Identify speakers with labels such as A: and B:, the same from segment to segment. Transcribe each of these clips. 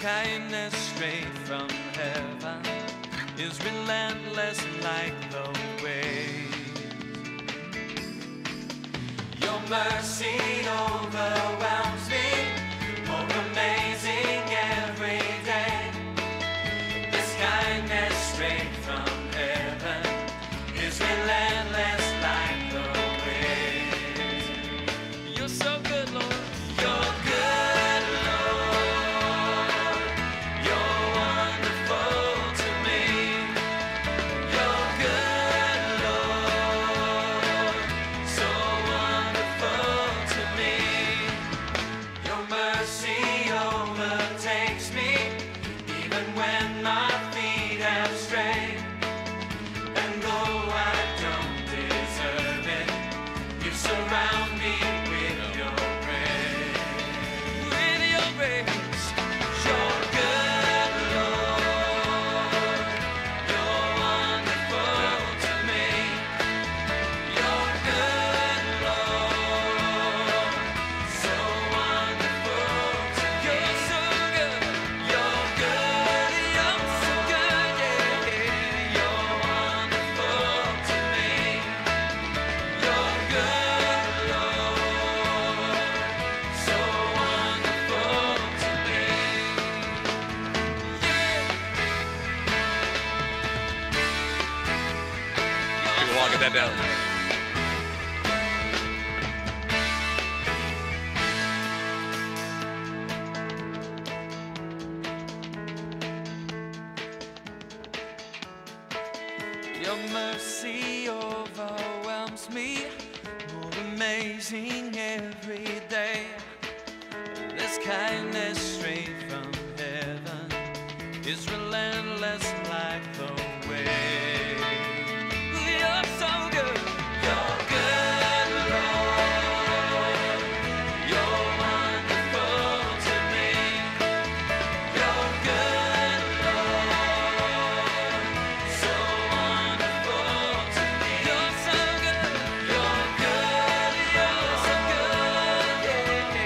A: kindness straight from heaven is relentless like the waves. Your mercy overwhelms me, more amazing every day. This kindness straight from heaven is relentless like the waves. You're so good, Lord. You're good, Lord. You're wonderful to me. You're good, Lord. So wonderful to me. Your mercy overtakes me, even when my feet have strayed. And though I don't deserve it, you surround me with your grace. With your grace. You're good, Lord. You're wonderful to me. You're good, Lord. So wonderful to me. You're so good. You're good. You're so good. Yeah. You're wonderful to me. You're good, Lord. So wonderful to me.
B: You can walk that down.
A: Your mercy overwhelms me, more amazing every day. This kindness straight from heaven is relentless like the waves. You're so good. You're good, Lord. You're wonderful to me. You're good, Lord. So wonderful to me. You're so good. You're good. You're so good. Yeah.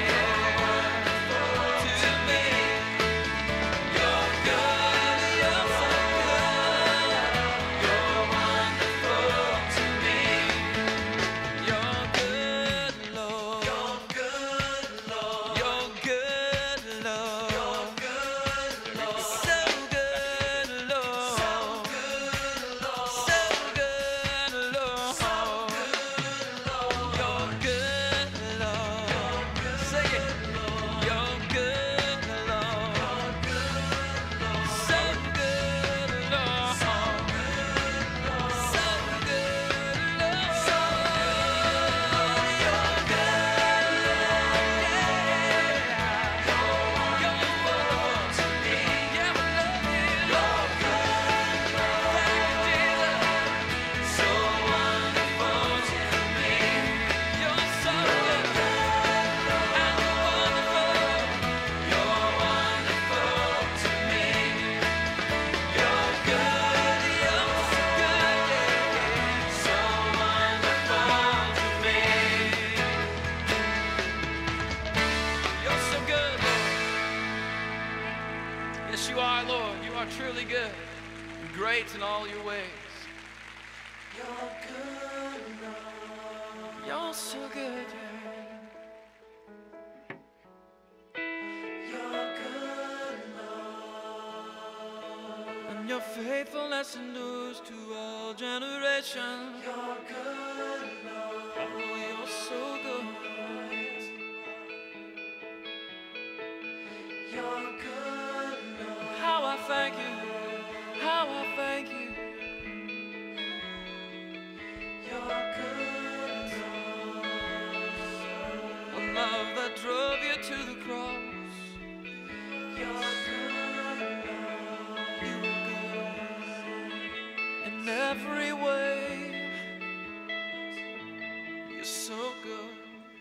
A: To me. You're good. You're so good. You're wonderful to me. You're good, Lord. You're good, Lord. You're good, Lord. You're good, Lord. So good, Lord. So good, Lord. So good, Lord. So good, Lord. You're good, Lord. Say it. You're good, Lord. You're good, Lord. So good, Lord. So good, Lord. So good, Lord. So good, you're good, Lord. Yeah. You're wonderful to me. Yeah, we love you. You're good, Lord. Thank you, Jesus. So wonderful to me. You're so good, and you're wonderful. You're wonderful to me. You're good, you're so good, yeah. So wonderful to me. You're so good, Lord. Yes, you are, Lord. You are truly good and great in all your ways. You're good, Lord. You're so good, yeah. You're good, Lord. And your faithfulness endures to all generations. You're good, Lord. Oh, you're so good. You're good, Lord. How I thank you. How I thank you. You're good, Lord. A love that drove you to the cross. You're good, Lord. You're good. In every way. You're so good.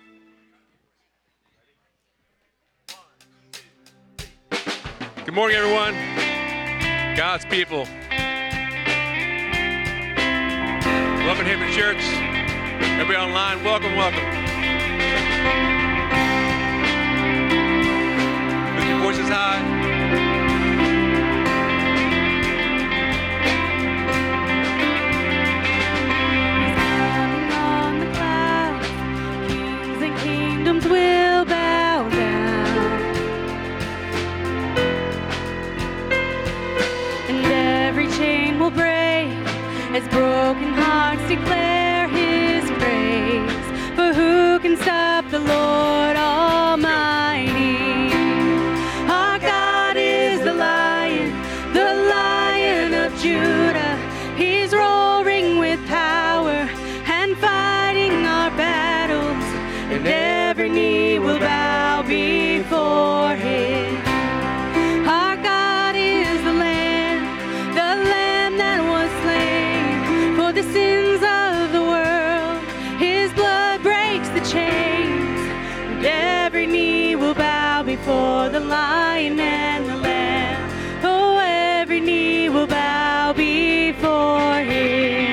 B: Good morning, everyone. God's people. Welcome to Haven Church. Everybody online, welcome, welcome. Lift your voices high.
C: stop the Lord Almighty? Our God is the Lion of Judah. He's roaring with power and fighting our battles, and every knee will bow before him. Our God is the Lamb that was slain for the sins of the world. His blood breaks the chains, and every knee will bow before the Lion and the Lamb. Oh, every knee will bow before him.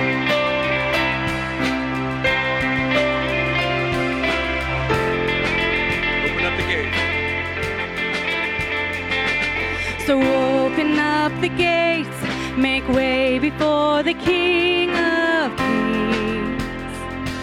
B: Open up the gate.
C: So open up the gates, make way before the King of Kings.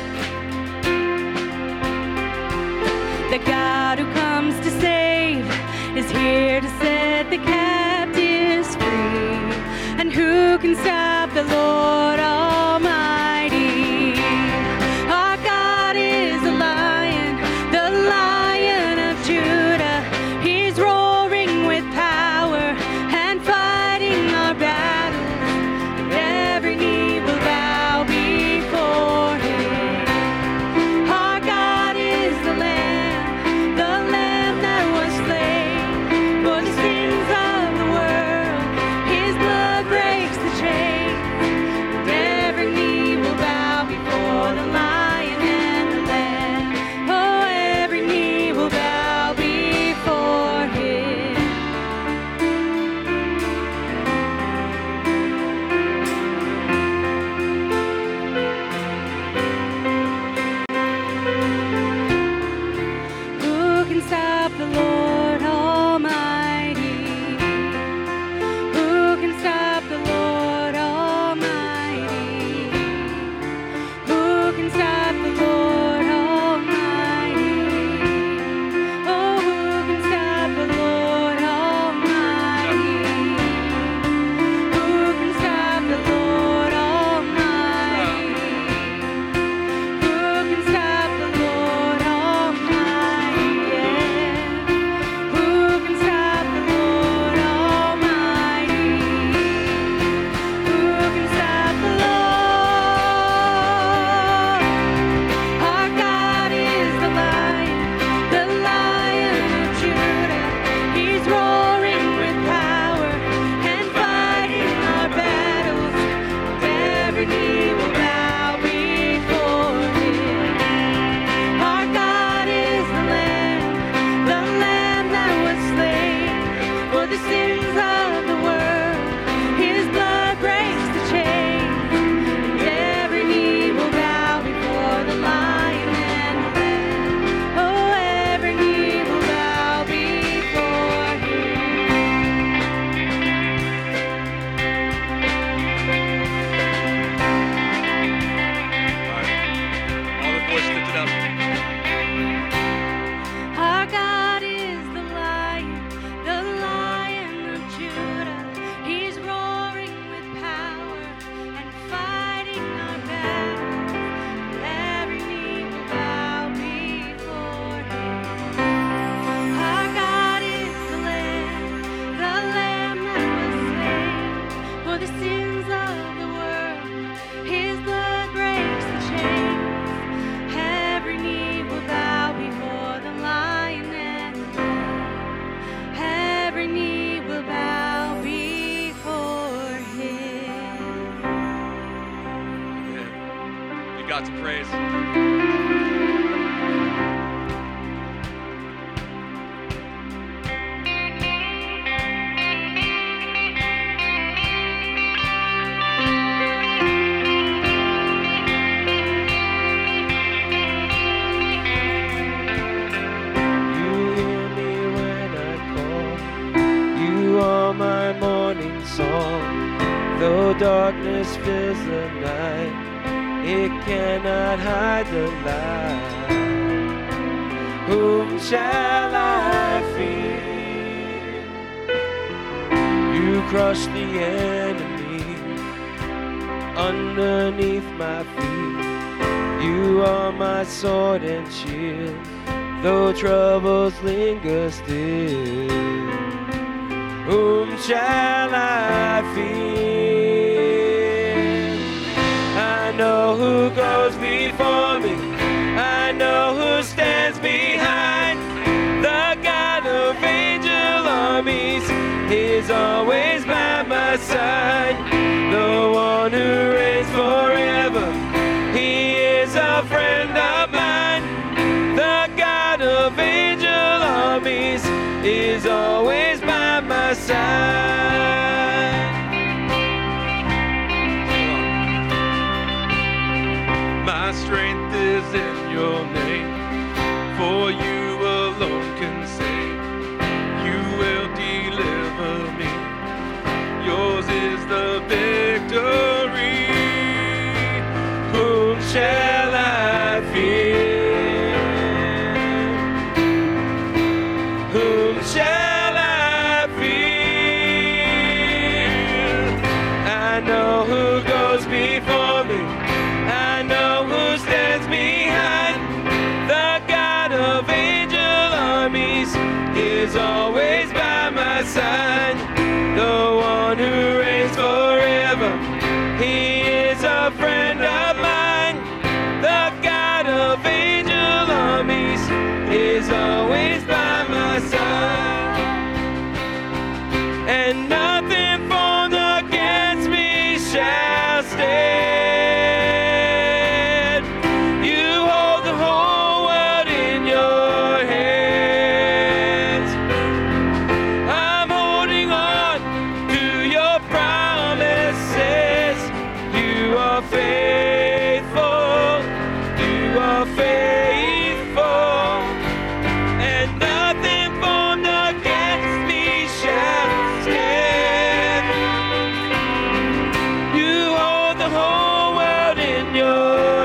C: The God who comes to save is here to set the captives free. And who can stop the Lord Almighty? Our God is the Lion of Judah. He's roaring with power and fighting our battles, and every knee will bow before him. Our God is the Lamb that was slain for the sins of the world. His blood breaks the chains, and every knee will bow before the Lion and the Lamb. Oh, every knee will bow before him. Who can stop the Lord Almighty? Who can stop the Lord Almighty? Who can stop the Lord Almighty? Oh, who can stop the Lord Almighty? Who can stop the Lord Almighty? Who can stop the Lord Almighty? Who can stop the Lord Almighty? Who can stop the Lord? Our God is the Lion of Judah. He's roaring with power and fighting our battles, and every knee will bow before him. Our God is the Lamb that was slain for the sins of the world. His blood breaks the chains, and every knee will bow before the Lion and the Lamb. Oh, every knee will bow before him.
B: All right. All the voices lifted up.
C: Our God is the Lion of Judah. He's roaring with power and fighting our battles, and every knee will bow before him. Our God is the Lamb that was slain for the sins of the world. His blood breaks the chains. Every knee will bow before the Lion and the Lamb. Every knee will bow before him.
B: Yeah. Give God some praise.
D: You hear me when I call. You are my morning song. Though darkness fills the night, it cannot hide the light. Whom shall I fear? You crush the enemy underneath my feet. You are my sword and shield, though troubles linger still. Whom shall I fear? I know who goes before me, I know who stands behind. The God of angel armies is always by my side. The one who reigns forever, he is a friend of mine. The God of angel armies is always by my side.
B: My strength is in your name, for you alone can save. You will deliver me. Yours is the victory.
D: Whom shall I fear? Whom shall I fear? I know who goes before me, I know who stands behind. The God of angel armies is always by my side. The one who reigns forever, he is a friend of mine. The God of angel armies is always by my side. And nothing formed against me shall stand. You hold the whole world in your hands. I'm holding on to your promises. You are faithful, you are faithful, and nothing formed against me shall stand. You hold the whole world in your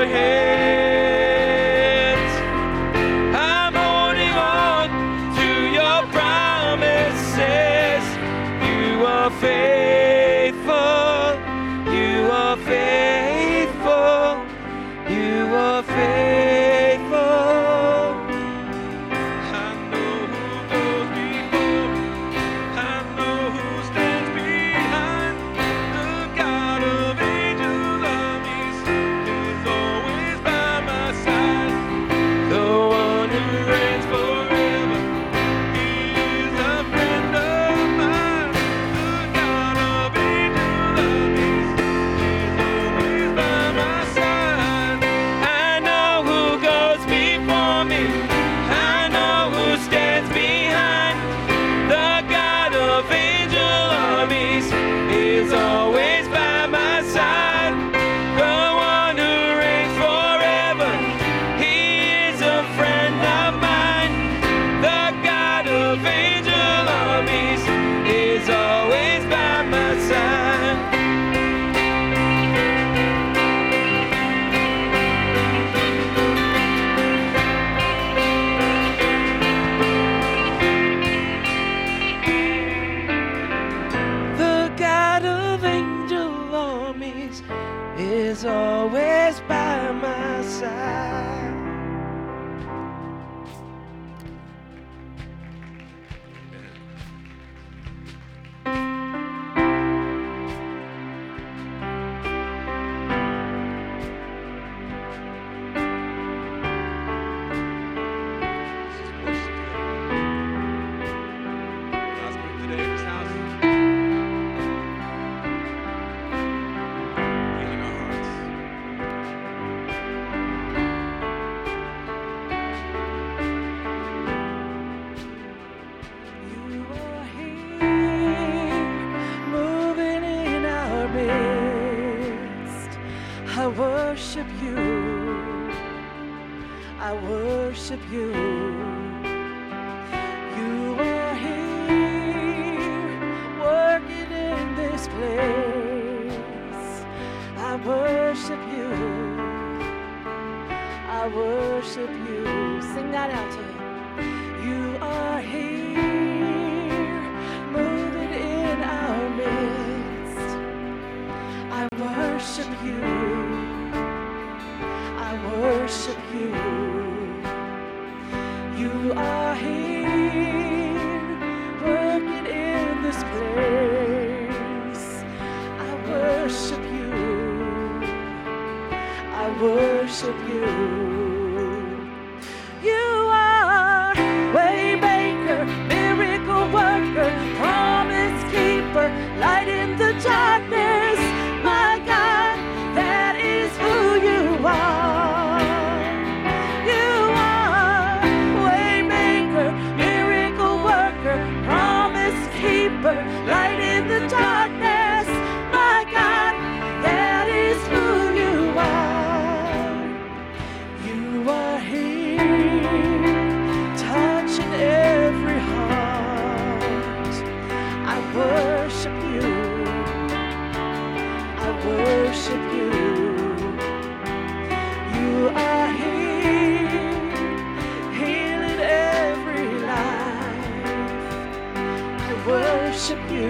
D: hands. I'm holding on to your promises. You are faithful, you are faithful, you are faithful.
B: I know who goes before me, I know who stands behind. The God of angel armies is always by my side.
D: The one who reigns forever,
B: He is a friend of mine. The God of angel armies is always by my side.
D: I know who goes before me, I know who stands behind. The God of angel armies is always by my side. The one who reigns forever, he is a friend of mine. The God of angel armies is always by my side. The God of angel armies is always by my side.
B: God's moving today in this house. Healing our hearts.
D: You are here, moving in our midst. I worship you. I worship you. You are here, working in this place. I worship you. I worship you. Sing that out to him. You are here, moving in our midst. I worship you. I
A: I worship you. You are here, working in this place. I worship you. I worship you. You are waymaker, miracle worker, promise keeper, light in the darkness. My God, that is who you are. You are waymaker, miracle worker, promise keeper, light in the darkness. My God, that is who you are. You are here, touching every heart. I worship you. I worship you. You are here, healing every life. I worship you.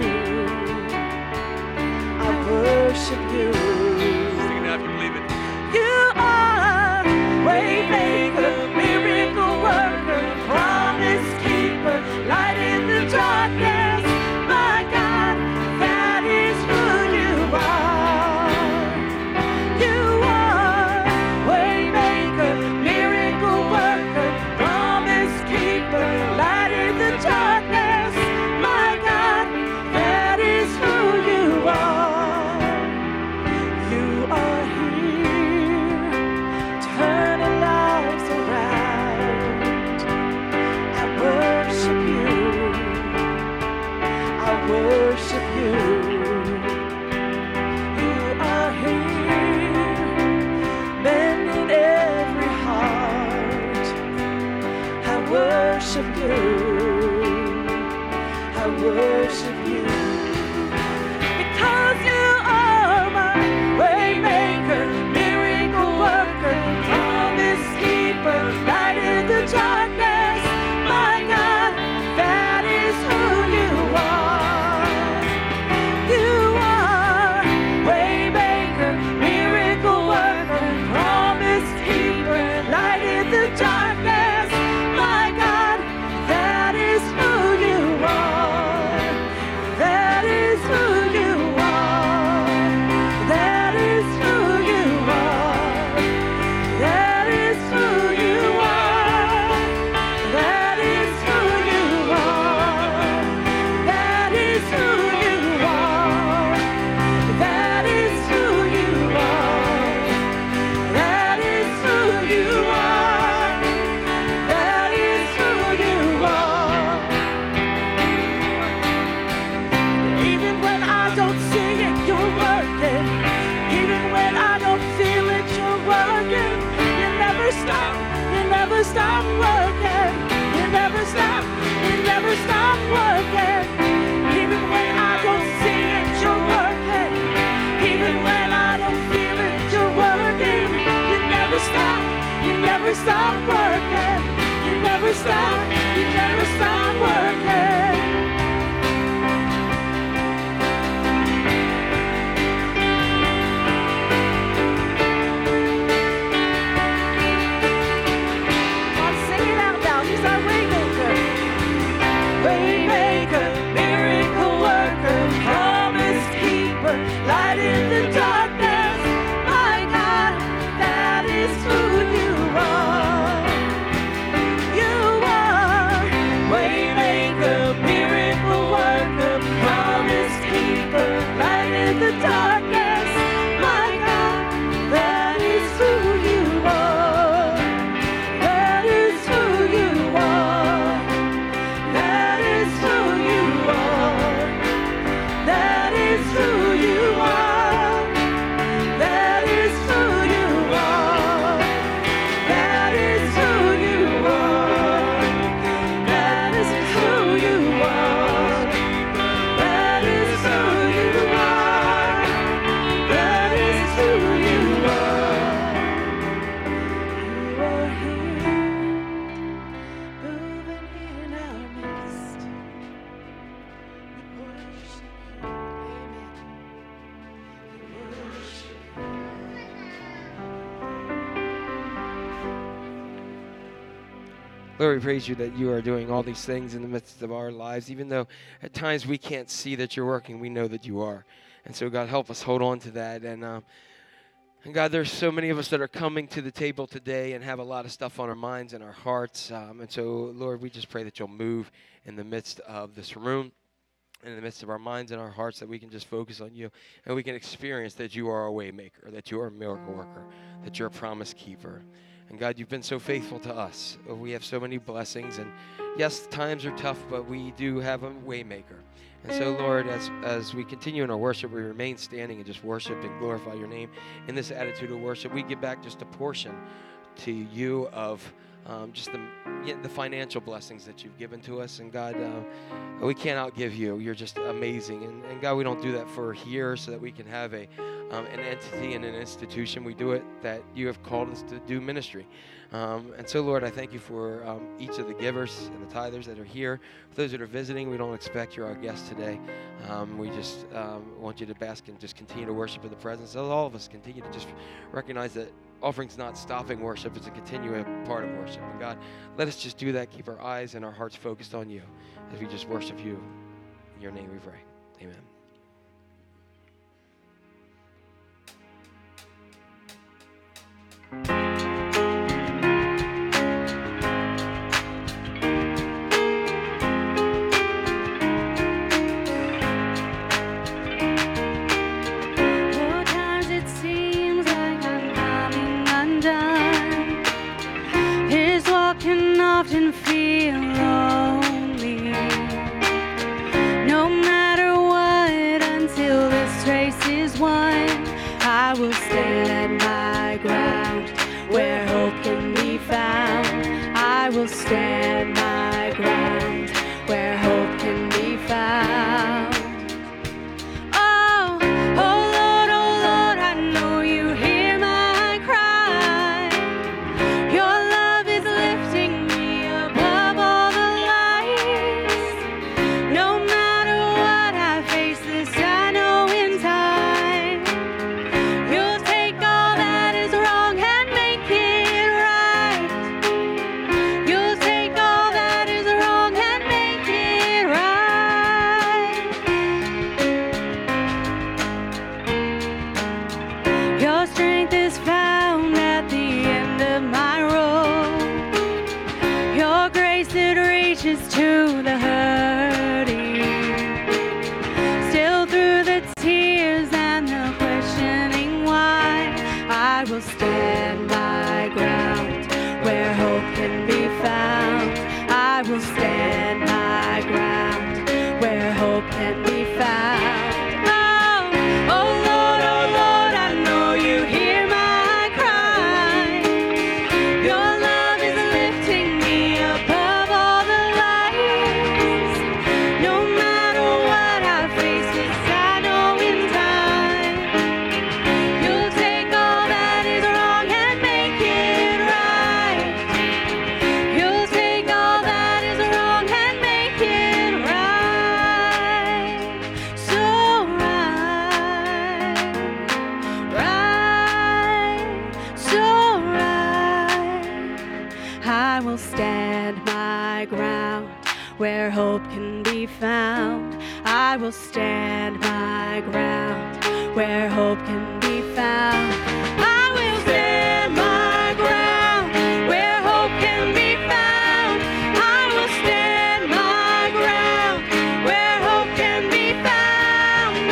A: I worship you.
B: Sing it out if you believe it.
A: You are waymaker, miracle worker, promise keeper, light in the darkness. My God, that is who you are. You are waymaker, miracle worker, promise keeper, light in the darkness. My God, that is who you are. You are here, turning lives around. I worship you. I worship you. You are here, mending every heart. I worship you. I worship you. Because you are my waymaker, miracle worker, promise keeper, light in the darkness. My God, that is who you are. You are waymaker, miracle worker, promise keeper, light in the darkness. My God, that is who you are. That is who you are. That is who you are. That is who you are. That is who you are. That is who you are. That is who you are. That is who you are. That is who you are. Even when I don't see it, you're working. Even when I don't feel it, you're working. You never stop. You never stop working. You never stop. You never stop working. Even when I don't see it, you're working. Even when I don't feel it, you're working. You never stop. You never stop working. You never stop. You never stop working. Come on, sing it out now. He's our waymaker. Waymaker, miracle worker, promise keeper, light in the darkness. My God, that is who you are. You are waymaker,
D: Lord, we praise you that you are doing all these things in the midst of our lives. Even though at times we can't see that you're working, we know that you are. And so, God, help us hold on to that. And God, there's so many of us that are coming to the table today and have a lot of stuff on our minds and our hearts. And so, Lord, we just pray that you'll move in the midst of this room, in the midst of our minds and our hearts, that we can just focus on you and we can experience that you are a way maker, that you are a miracle worker, that you're a promise keeper. And God, you've been so faithful to us. We have so many blessings, and yes, times are tough, but we do have a way maker. And so, Lord, as we continue in our worship, we remain standing and just worship and glorify your name. In this attitude of worship, we give back just a portion to you of just the financial blessings that you've given to us. And God, we can't outgive you. You're just amazing. And God, we don't do that for here so that we can have an entity and an institution. We do it that you have called us to do ministry. And so, Lord, I thank you for each of the givers and the tithers that are here. For those that are visiting, we don't expect you're our guest today. We just want you to bask and just continue to worship in the presence. So all of us continue to just recognize that offering's not stopping worship. It's a continuing part of worship. And God, let us just do that. Keep our eyes and our hearts focused on you as we just worship you. In your name we pray. Amen.
C: Often feel lonely, no matter what, until this race is won. I will stand my ground where hope can be found. I will stand my ground where hope can be found. Oh, oh Lord, I know you hear my cry. Your love is lifting me above all the lies. No matter what I face, this I know in time, you'll take all that is wrong and make it right. You'll take all that is wrong and make it right. Your strength is found at the end of my road. Your grace that reaches to the hurting. Still through the tears and the questioning why, I will stand my ground where hope can be found. I will stand my ground where hope can be found. Oh Lord, I know you hear my cry. Your love is lifting me above all the lies. No matter what I face, this I know in time, you'll take all that is wrong and make it right. You'll take all that is wrong and make it right. So so right. I will stand my ground where hope can be found. I will stand my ground where hope can be found. I will stand my ground where hope can be found. I will stand my ground where hope can be found.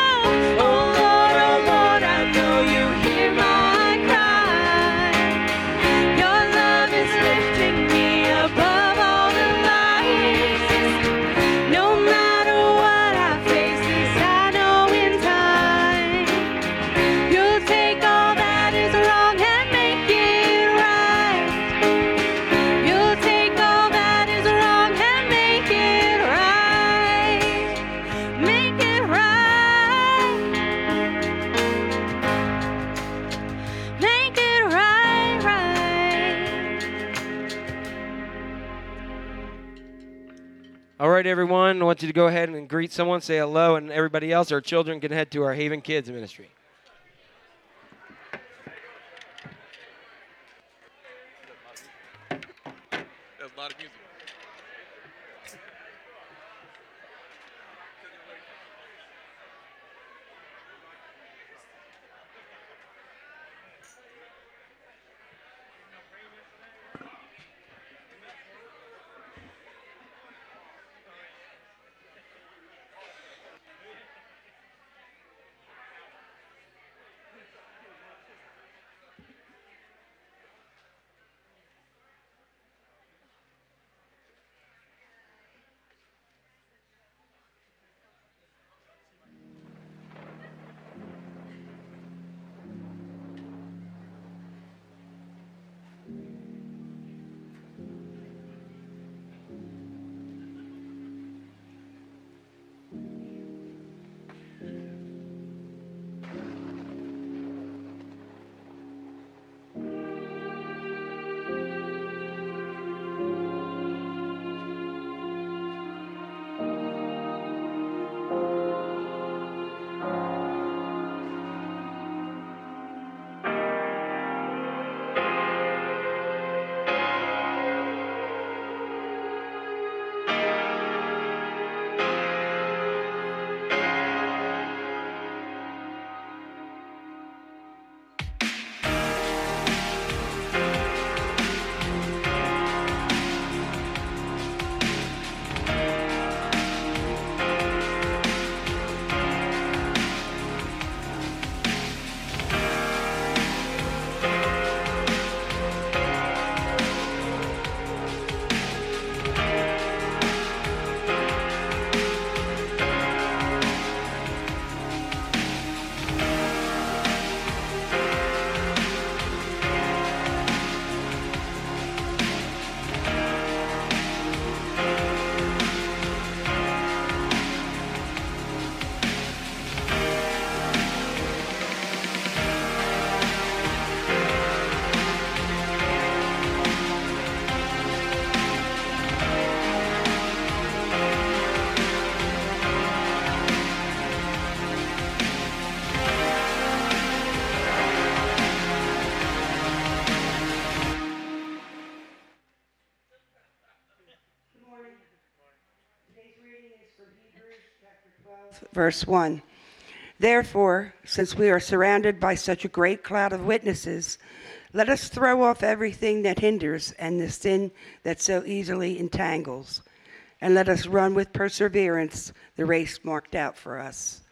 C: Oh Lord, I know you hear my cry. Your love is lifting me above all the lies. No matter what I face, this I know in time, you'll take all that is wrong and make it right. You'll take all that is wrong and make it right. Make it right. Make it right,
D: All right, everyone, I want you to go ahead and greet someone, say hello, and everybody else, our children, can head to our Haven Kids Ministry.
B: That's a lot of music.
E: Verse 1. Therefore, since we are surrounded by such a great cloud of witnesses, let us throw off everything that hinders and the sin that so easily entangles, and let us run with perseverance the race marked out for us.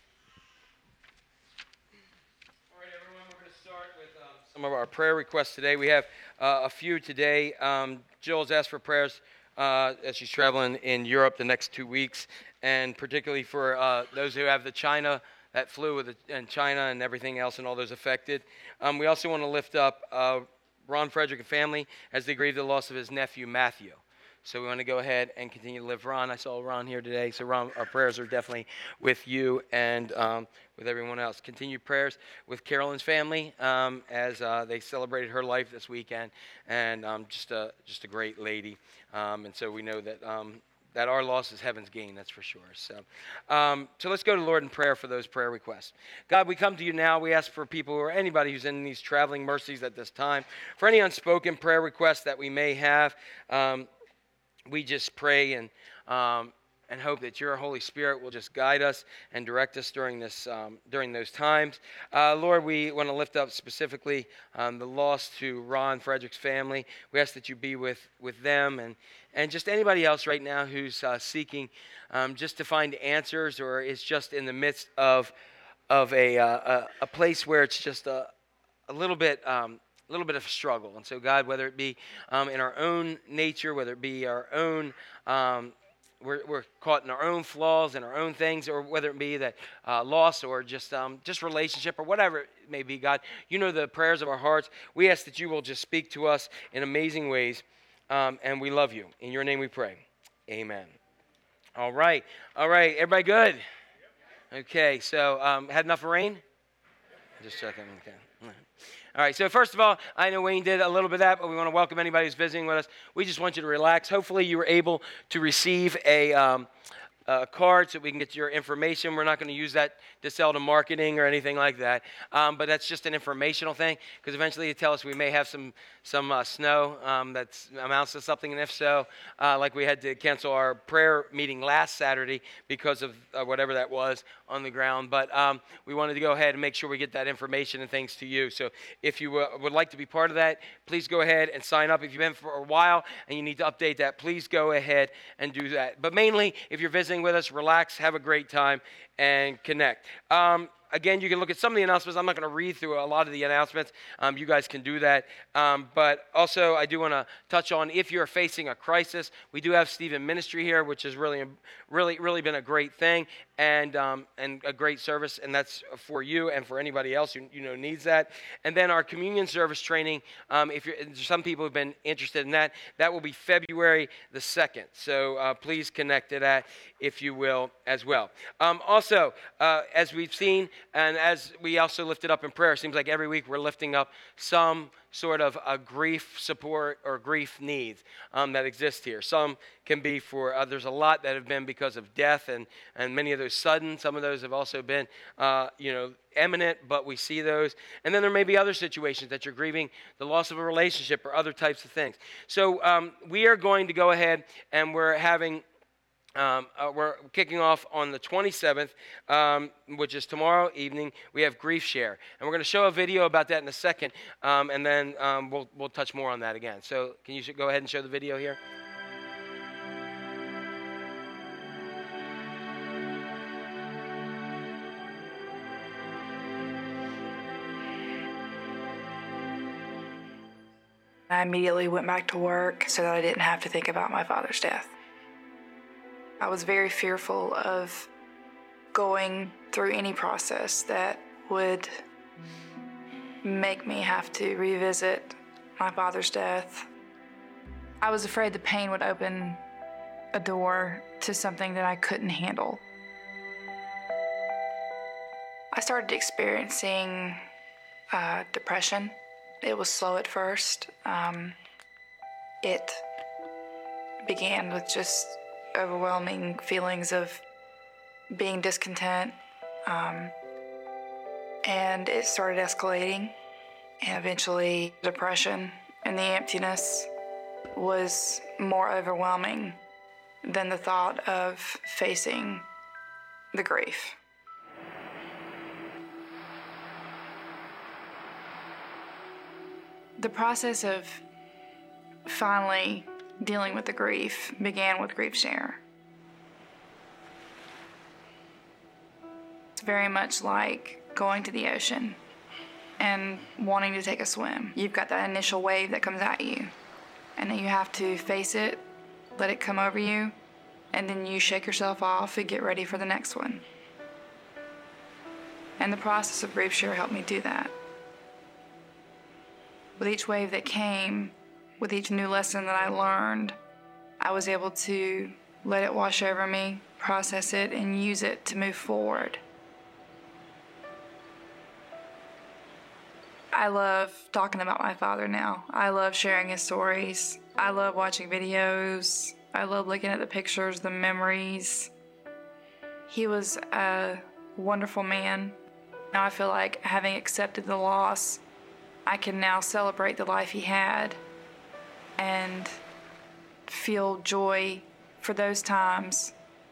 D: All right, everyone, we're going to start with some of our prayer requests today. We have a few today. Jill's asked for prayers as she's traveling in Europe the next 2 weeks, and particularly for those who have that flu in China and everything else and all those affected. We also want to lift up Ron Frederick and family as they grieve the loss of his nephew, Matthew. So we want to go ahead and continue to lift Ron. I saw Ron here today. So Ron, our prayers are definitely with you and with everyone else. Continued prayers with Carolyn's family as they celebrated her life this weekend. And just a great lady. And so we know that that our loss is heaven's gain, that's for sure. So let's go to the Lord in prayer for those prayer requests. God, we come to you now. We ask for people or anybody who's in these traveling mercies at this time. For any unspoken prayer requests that we may have, we just pray and hope that your Holy Spirit will just guide us and direct us during those times. Lord, we want to lift up specifically the loss to Ron Frederick's family. We ask that you be with them and just anybody else right now who's seeking just to find answers or is just in the midst of a place where it's just a little bit of struggle. And so, God, whether it be in our own nature, whether it be our own, we're caught in our own flaws and our own things, or whether it be that loss or just relationship or whatever it may be, God, you know the prayers of our hearts. We ask that you will just speak to us in amazing ways, and we love you. In your name we pray. Amen. All right. Everybody good? Okay, so had enough rain? Just checking. Okay. All right, so first of all, I know Wayne did a little bit of that, but we want to welcome anybody who's visiting with us. We just want you to relax. Hopefully you were able to receive a card so we can get your information. We're not going to use that to sell to marketing or anything like that, but that's just an informational thing, because eventually you tell us we may have some snow that amounts to something, and if so, like we had to cancel our prayer meeting last Saturday because of whatever that was on the ground, but we wanted to go ahead and make sure we get that information and things to you. So if you would like to be part of that, please go ahead and sign up. If you've been for a while and you need to update that, please go ahead and do that. But mainly, if you're visiting with us, relax, have a great time, and connect. Again, you can look at some of the announcements. I'm not going to read through a lot of the announcements. You guys can do that. But also, I do want to touch on, if you're facing a crisis, we do have Stephen Ministry here, which has really been a great thing and a great service, and that's for you and for anybody else who needs that. And then our communion service training, some people have been interested in that. That will be February the 2nd. So please connect to that, if you will, as well. Also, as we've seen, and as we also lifted up in prayer, it seems like every week we're lifting up some sort of a grief support or grief needs that exist here. Some can be for, there's a lot that have been because of death, and many of those sudden. Some of those have also been, imminent, but we see those. And then there may be other situations that you're grieving the loss of a relationship or other types of things. So we are going to go ahead, and we're having we're kicking off on the 27th, which is tomorrow evening. We have Grief Share, and we're going to show a video about that in a second, and then we'll touch more on that again. So can you go ahead and show the video here?
F: I immediately went back to work so that I didn't have to think about my father's death. I was very fearful of going through any process that would make me have to revisit my father's death. I was afraid the pain would open a door to something that I couldn't handle. I started experiencing depression. It was slow at first. It began with just overwhelming feelings of being discontent, and it started escalating, and eventually depression and the emptiness was more overwhelming than the thought of facing the grief. The process of finally dealing with the grief began with Grief Share. It's very much like going to the ocean and wanting to take a swim. You've got that initial wave that comes at you, and then you have to face it, let it come over you, and then you shake yourself off and get ready for the next one. And the process of Grief Share helped me do that. With each wave that came, with each new lesson that I learned, I was able to let it wash over me, process it, and use it to move forward. I love talking about my father now. I love sharing his stories. I love watching videos. I love looking at the pictures, the memories. He was a wonderful man. Now I feel like, having accepted the loss, I can now celebrate the life he had and feel joy for those times.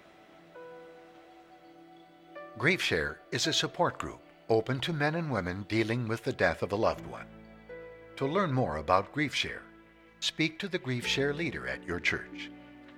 G: Grief Share is a support group open to men and women dealing with the death of a loved one. To learn more about Grief Share, speak to the Grief Share leader at your church.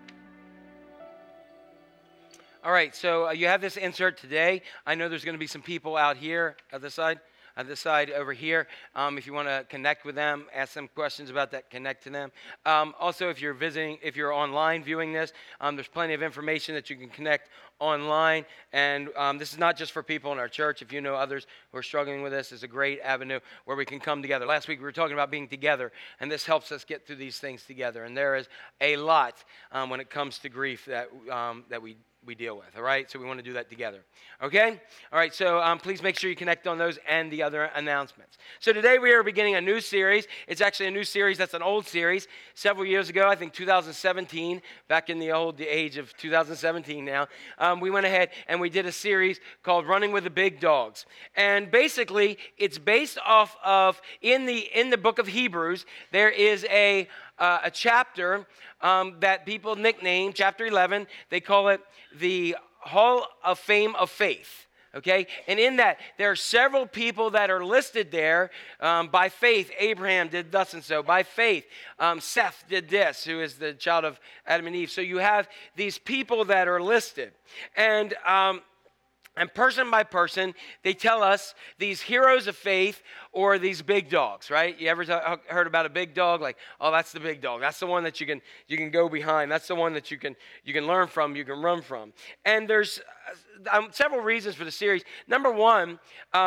D: All right, so you have this insert today. I know there's going to be some people out here at this side over here. If you want to connect with them, ask them questions about that, connect to them. Also, if you're online viewing this, there's plenty of information that you can connect online. And this is not just for people in our church. If you know others who are struggling with this, it's a great avenue where we can come together. Last week we were talking about being together, and this helps us get through these things together. And there is a lot when it comes to grief that we we deal with, all right? So we want to do that together, okay? All right, so please make sure you connect on those and the other announcements. So today we are beginning a new series. It's actually a new series that's an old series. Several years ago, I think 2017, back in the old age of 2017 now, we went ahead and we did a series called Running with the Big Dogs. And basically, it's based off of, in the book of Hebrews, there is a chapter that people nickname, chapter 11, they call it the Hall of Fame of Faith, okay? And in that, there are several people that are listed there by faith. Abraham did thus and so. By faith, Seth did this, who is the child of Adam and Eve. So you have these people that are listed. And person by person, they tell us these heroes of faith or these big dogs, right? You ever heard about a big dog? Like, oh, that's the big dog. That's the one that you can go behind. That's the one that you can learn from, you can run from. And there's several reasons for the series. Number one,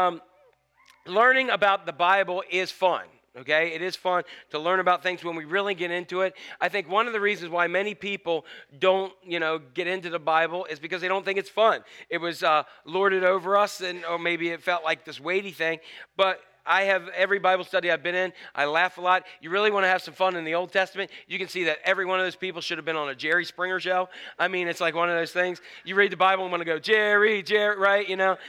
D: learning about the Bible is fun. Okay, it is fun to learn about things when we really get into it. I think one of the reasons why many people don't, get into the Bible is because they don't think it's fun. It was lorded over us, or maybe it felt like this weighty thing. But I have every Bible study I've been in, I laugh a lot. You really want to have some fun in the Old Testament, you can see that every one of those people should have been on a Jerry Springer show. I mean, it's like one of those things. You read the Bible and want to go, Jerry, right?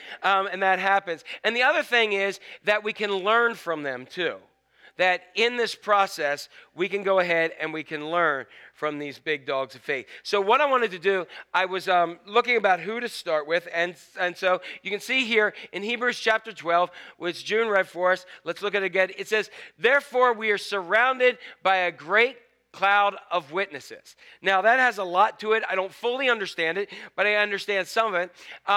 D: And that happens. And the other thing is that we can learn from them too. That in this process, we can go ahead and we can learn from these big dogs of faith. So what I wanted to do, I was looking about who to start with. And so you can see here in Hebrews chapter 12, which June read for us. Let's look at it again. It says, therefore we are surrounded by a great cloud of witnesses. Now that has a lot to it. I don't fully understand it, but I understand some of it.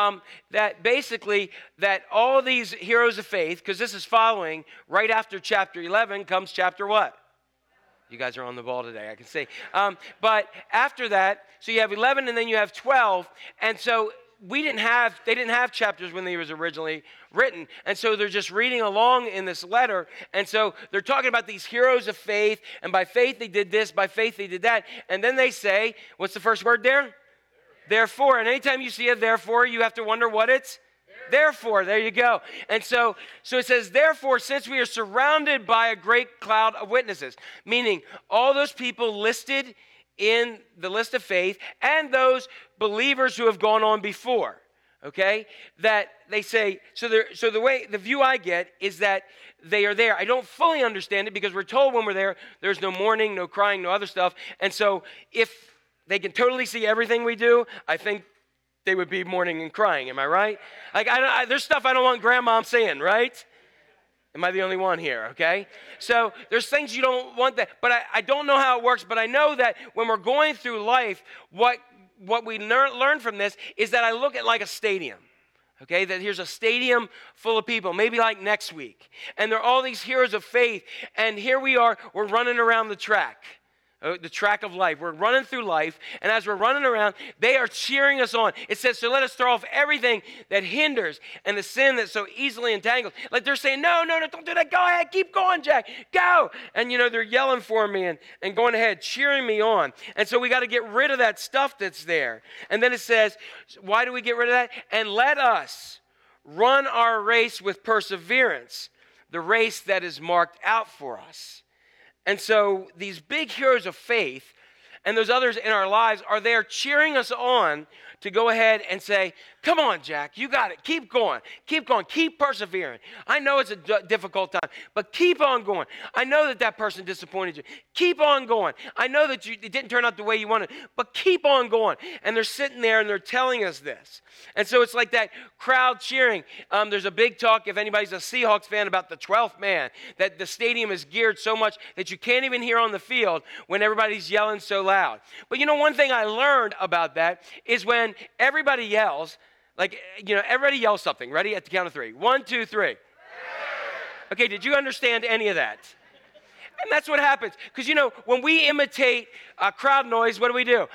D: That basically that all these heroes of faith, because this is following right after chapter 11 comes chapter what? You guys are on the ball today, I can see. But after that, so you have 11 and then you have 12, and so they didn't have chapters when they was originally written. And so they're just reading along in this letter. And so they're talking about these heroes of faith. And by faith they did this, by faith they did that. And then they say, what's the first word there? Therefore. And anytime you see a therefore, you have to wonder what it's? Therefore. There you go. And so it says, therefore, since we are surrounded by a great cloud of witnesses, meaning all those people listed in the list of faith and those believers who have gone on before, okay, that they say, so the view I get is that they are there. I don't fully understand it because we're told when we're there, there's no mourning, no crying, no other stuff. And so if they can totally see everything we do, I think they would be mourning and crying. Am I right? Like, there's stuff I don't want grandma saying, right? Am I the only one here, okay? So there's things you don't want that, but I don't know how it works, but I know that when we're going through life, what we learn from this is that I look at like a stadium, okay? That here's a stadium full of people, maybe like next week, and there are all these heroes of faith, and here we are, we're running around the track of life. We're running through life, and as we're running around, they are cheering us on. It says, so let us throw off everything that hinders and the sin that so easily entangles. Like they're saying, no, don't do that. Go ahead, keep going, Jack, go. And they're yelling for me and going ahead, cheering me on. And so we got to get rid of that stuff that's there. And then it says, why do we get rid of that? And let us run our race with perseverance, the race that is marked out for us. And so these big heroes of faith and those others in our lives are there cheering us on to go ahead and say, come on, Jack, you got it. Keep going, keep persevering. I know it's a difficult time, but keep on going. I know that person disappointed you. Keep on going. I know that it didn't turn out the way you wanted, but keep on going. And they're sitting there and they're telling us this. And so it's like that crowd cheering. There's a big talk, if anybody's a Seahawks fan, about the 12th man, that the stadium is geared so much that you can't even hear on the field when everybody's yelling so loud. But one thing I learned about that is when everybody yells, everybody yells something. Ready? At the count of 3. 1, 2, 3. Okay, did you understand any of that? And that's what happens. Because, when we imitate crowd noise, what do?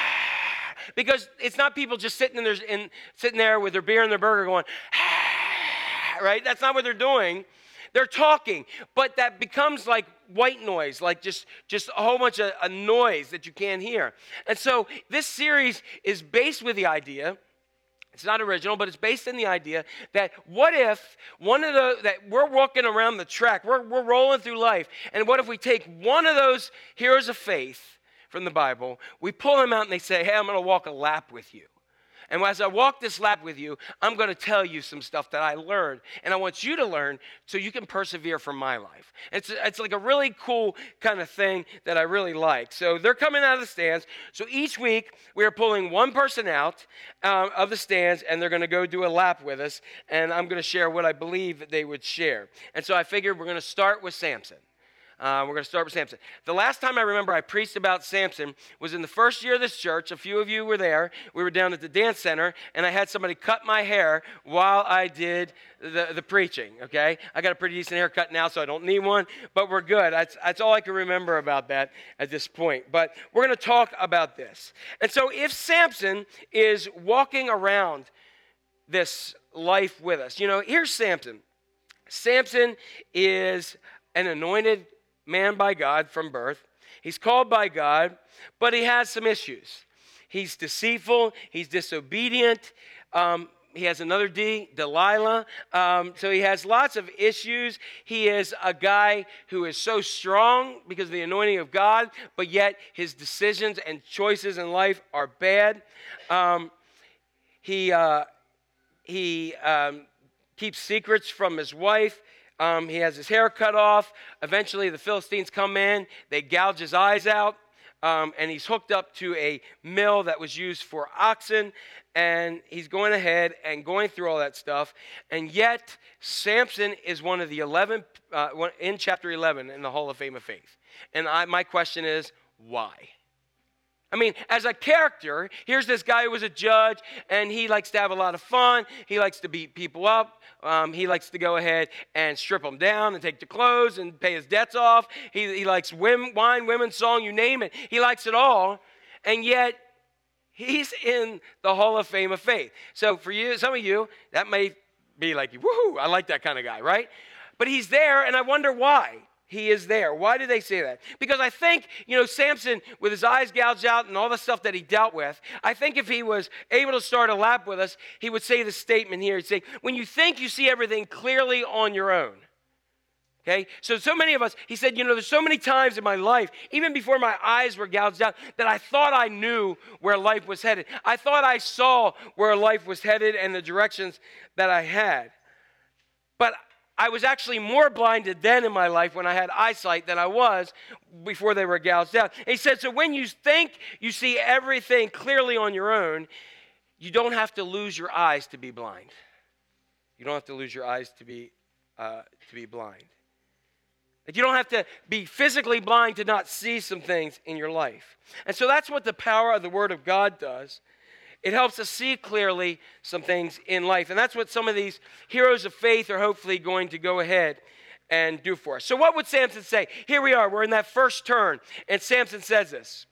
D: Because it's not people just sitting there with their beer and their burger going, right? That's not what they're doing. They're talking, but that becomes like white noise, like just a whole bunch of a noise that you can't hear. And so this series is based with the idea, it's not original, but it's based in the idea that what if that we're walking around the track, we're rolling through life, and what if we take one of those heroes of faith from the Bible, we pull them out and they say, hey, I'm going to walk a lap with you. And as I walk this lap with you, I'm going to tell you some stuff that I learned. And I want you to learn so you can persevere for my life. It's like a really cool kind of thing that I really like. So they're coming out of the stands. So each week, we are pulling one person out of the stands, and they're going to go do a lap with us. And I'm going to share what I believe that they would share. And so I figured we're going to start with Samson. We're going to start with Samson. The last time I remember I preached about Samson was in the first year of this church. A few of you were there. We were down at the dance center, and I had somebody cut my hair while I did the preaching, okay? I got a pretty decent haircut now, so I don't need one, but we're good. That's all I can remember about that at this point. But we're going to talk about this. And so if Samson is walking around this life with us, here's Samson. Samson is an anointed man by God from birth. He's called by God, but he has some issues. He's deceitful. He's disobedient. He has another D, Delilah. So he has lots of issues. He is a guy who is so strong because of the anointing of God, but yet his decisions and choices in life are bad. He keeps secrets from his wife. He has his hair cut off. Eventually, the Philistines come in. They gouge his eyes out. And he's hooked up to a mill that was used for oxen. And he's going ahead and going through all that stuff. And yet, Samson is one of the 11, in chapter 11 in the Hall of Fame of Faith. And my question is, why? I mean, as a character, here's this guy who was a judge, and he likes to have a lot of fun. He likes to beat people up. He likes to go ahead and strip them down and take their clothes and pay his debts off. He likes wine, women, song, you name it. He likes it all, and yet he's in the Hall of Fame of Faith. So for you, some of you, that may be like, woohoo, I like that kind of guy, right? But he's there, and I wonder why he is there. Why do they say that? Because I think, Samson, with his eyes gouged out and all the stuff that he dealt with, I think if he was able to start a lap with us, he would say this statement here. He'd say, when you think you see everything clearly on your own. Okay? So many of us, he said, there's so many times in my life, even before my eyes were gouged out, that I thought I knew where life was headed. I thought I saw where life was headed and the directions that I had. But I was actually more blinded then in my life when I had eyesight than I was before they were gouged out. And he said, so when you think you see everything clearly on your own, you don't have to lose your eyes to be blind. You don't have to lose your eyes to be blind. You don't have to be physically blind to not see some things in your life. And so that's what the power of the Word of God does. It helps us see clearly some things in life. And that's what some of these heroes of faith are hopefully going to go ahead and do for us. So what would Samson say? Here we are. We're in that first turn. And Samson says this.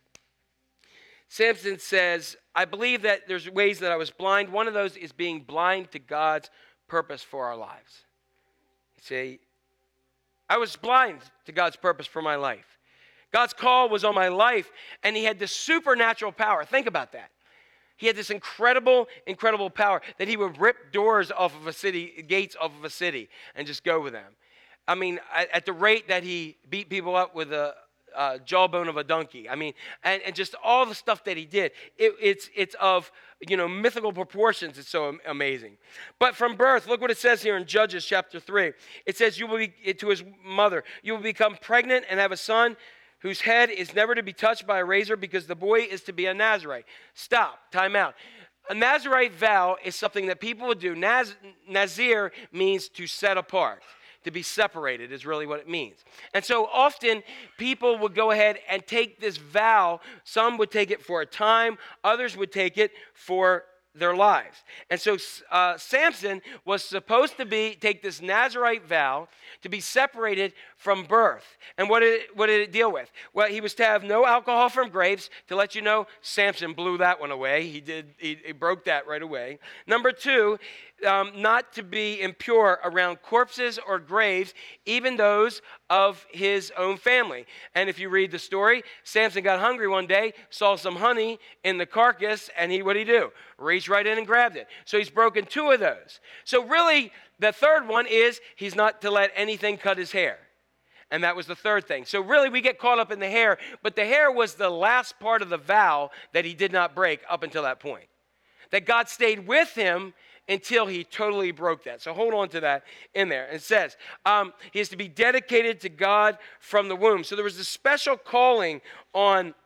D: Samson says, I believe that there's ways that I was blind. One of those is being blind to God's purpose for our lives. See, I was blind to God's purpose for my life. God's call was on my life, and he had this supernatural power. Think about that. He had this incredible, incredible power that he would rip doors off of a city, gates off of a city, and just go with them. I mean, at the rate that he beat people up with a jawbone of a donkey. I mean, and just all the stuff that he did. It's of, mythical proportions. It's so amazing. But from birth, look what it says here in Judges chapter 3. It says, you will be, to his mother, you will become pregnant and have a son whose head is never to be touched by a razor because the boy is to be a Nazarite. Stop. Time out. A Nazarite vow is something that people would do. Nazir means to set apart. To be separated is really what it means. And so often people would go ahead and take this vow. Some would take it for a time. Others would take it for their lives. And so Samson was supposed to take this Nazarite vow to be separated from birth. And what did it deal with? Well, he was to have no alcohol from grapes. To let you know, Samson blew that one away. He broke that right away. Number two, not to be impure around corpses or graves, even those of his own family. And if you read the story, Samson got hungry one day, saw some honey in the carcass, and what did he do? Reached right in and grabbed it. So he's broken 2 of those. So really, the third one is he's not to let anything cut his hair. And that was the third thing. So really, we get caught up in the hair, but the hair was the last part of the vow that he did not break up until that point. That God stayed with him until he totally broke that. So hold on to that in there. It says he is to be dedicated to God from the womb. So there was a special calling on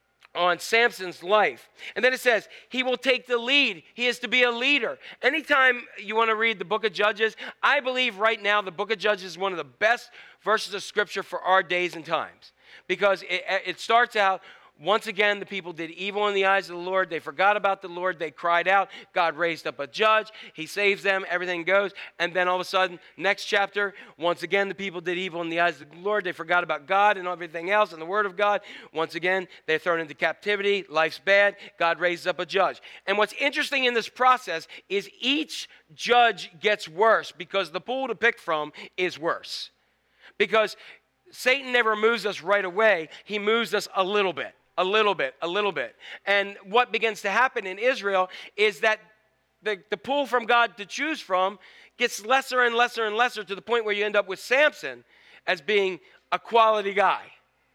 D: Samson's life. And then it says he will take the lead. He is to be a leader. Anytime you want to read the book of Judges, I believe right now the book of Judges is one of the best verses of scripture for our days and times. Because it starts out, once again, the people did evil in the eyes of the Lord. They forgot about the Lord. They cried out. God raised up a judge. He saves them. Everything goes. And then all of a sudden, next chapter, once again, the people did evil in the eyes of the Lord. They forgot about God and everything else and the word of God. Once again, they're thrown into captivity. Life's bad. God raises up a judge. And what's interesting in this process is each judge gets worse because the pool to pick from is worse. Because Satan never moves us right away. He moves us a little bit. A little bit. And what begins to happen in Israel is that the pool from God to choose from gets lesser and lesser and lesser to the point where you end up with Samson as being a quality guy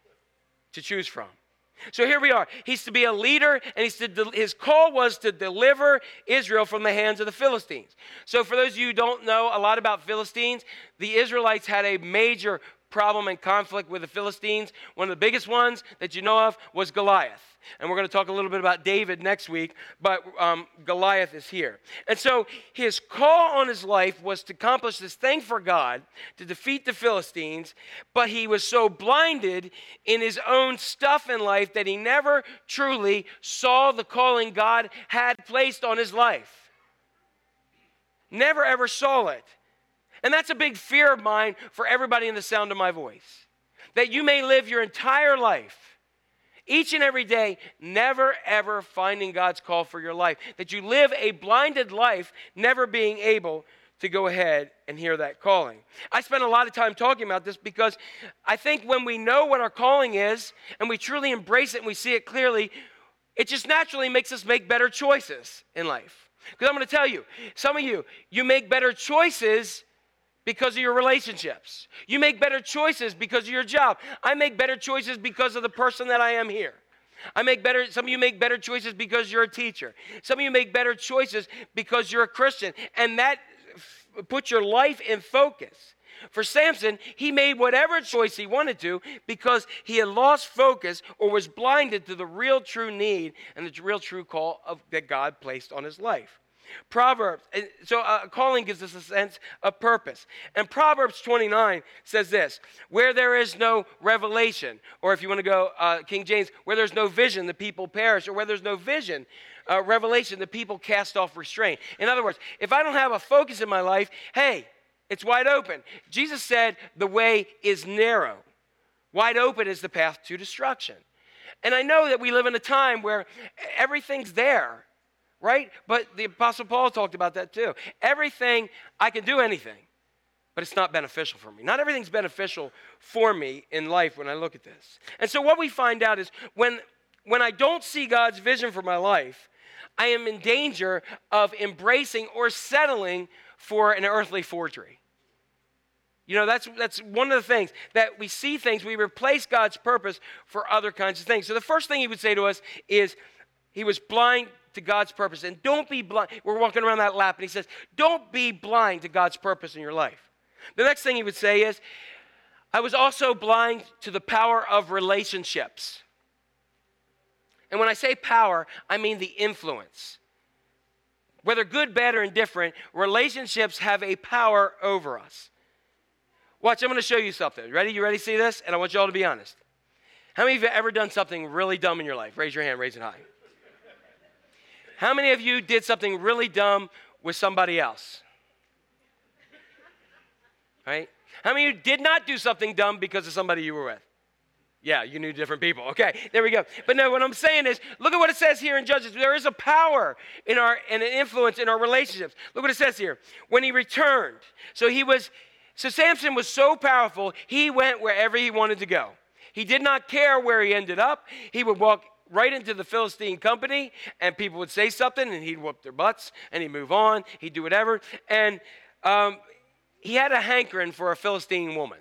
D: to choose from. So here we are. He's to be a leader, and his call was to deliver Israel from the hands of the Philistines. So for those of you who don't know a lot about Philistines, the Israelites had a major problem and conflict with the Philistines. One of the biggest ones that you know of was Goliath. And we're going to talk a little bit about David next week, but Goliath is here. And so his call on his life was to accomplish this thing for God, to defeat the Philistines, but he was so blinded in his own stuff in life that he never truly saw the calling God had placed on his life. Never ever saw it. And that's a big fear of mine for everybody in the sound of my voice. That you may live your entire life, each and every day, never ever finding God's call for your life. That you live a blinded life, never being able to go ahead and hear that calling. I spend a lot of time talking about this because I think when we know what our calling is and we truly embrace it and we see it clearly, it just naturally makes us make better choices in life. Because I'm going to tell you, some of you make better choices because of your relationships. You make better choices because of your job. I make better choices because of the person that I am here. Some of you make better choices because you're a teacher. Some of you make better choices because you're a Christian. And that puts your life in focus. For Samson, he made whatever choice he wanted to because he had lost focus or was blinded to the real true need and the real true call that God placed on his life. Proverbs, so calling gives us a sense of purpose. And Proverbs 29 says this: where there is no revelation, or if you want to go King James, where there's no vision, the people perish, or where there's no vision, revelation, the people cast off restraint. In other words, if I don't have a focus in my life, hey, it's wide open. Jesus said the way is narrow. Wide open is the path to destruction. And I know that we live in a time where everything's there. Right? But the Apostle Paul talked about that too. Everything, I can do anything, but it's not beneficial for me. Not everything's beneficial for me in life when I look at this. And so what we find out is when I don't see God's vision for my life, I am in danger of embracing or settling for an earthly forgery. You know, that's one of the things, that we see things, we replace God's purpose for other kinds of things. So the first thing he would say to us is he was blind to God's purpose. And don't be blind. We're walking around that lap, and he says, don't be blind to God's purpose in your life. The next thing he would say is, I was also blind to the power of relationships. And when I say power, I mean the influence. Whether good, bad, or indifferent, relationships have a power over us. Watch, I'm going to show you something. Ready? You ready to see this? And I want you all to be honest. How many of you have ever done something really dumb in your life? Raise your hand, raise it high. How many of you did something really dumb with somebody else? Right? How many of you did not do something dumb because of somebody you were with? Yeah, you knew different people. Okay, there we go. But no, what I'm saying is, look at what it says here in Judges. There is a power in and an influence in our relationships. Look what it says here. When he returned, so Samson was so powerful, he went wherever he wanted to go. He did not care where he ended up. He would walk right into the Philistine company, and people would say something, and he'd whoop their butts, and he'd move on. He'd do whatever. And he had a hankering for a Philistine woman,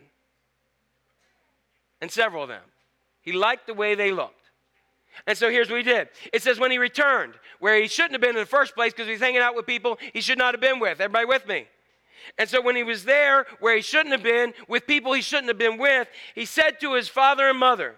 D: and several of them. He liked the way they looked. And so here's what he did. It says when he returned, where he shouldn't have been in the first place because he was hanging out with people he should not have been with. Everybody with me? And so when he was there where he shouldn't have been, with people he shouldn't have been with, he said to his father and mother,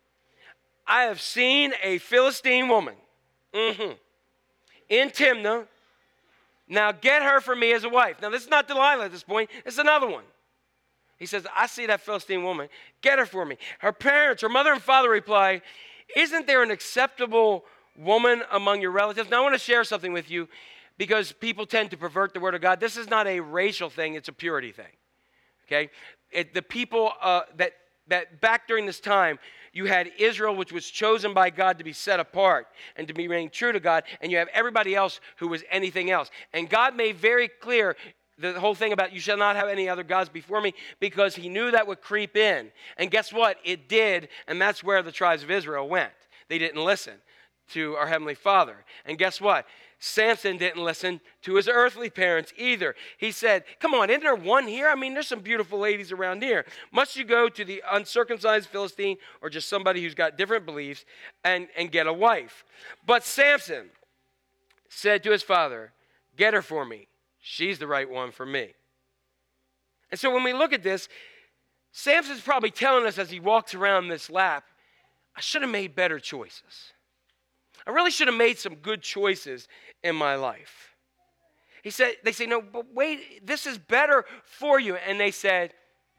D: I have seen a Philistine woman in Timnah. Now get her for me as a wife. Now this is not Delilah at this point. It's another one. He says, I see that Philistine woman. Get her for me. Her mother and father reply, isn't there an acceptable woman among your relatives? Now I want to share something with you, because people tend to pervert the word of God. This is not a racial thing, it's a purity thing. Okay? The people that back during this time, you had Israel, which was chosen by God to be set apart and to be remain true to God, and you have everybody else who was anything else. And God made very clear the whole thing about you shall not have any other gods before me, because he knew that would creep in. And guess what? It did, and that's where the tribes of Israel went. They didn't listen to our Heavenly Father. And guess what? Samson didn't listen to his earthly parents either. He said, come on, isn't there one here? I mean, there's some beautiful ladies around here. Must you go to the uncircumcised Philistine or just somebody who's got different beliefs and get a wife? But Samson said to his father, get her for me. She's the right one for me. And so when we look at this, Samson's probably telling us as he walks around this lap, I should have made better choices. I really should have made some good choices in my life. They say, no, but wait, this is better for you. And they said,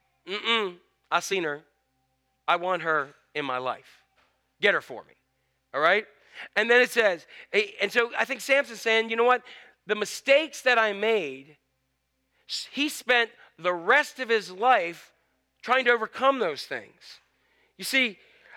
D: I seen her. I want her in my life. Get her for me. All right? And then it says, and so I think Samson's saying, you know what? The mistakes that I made, he spent the rest of his life trying to overcome those things. You see,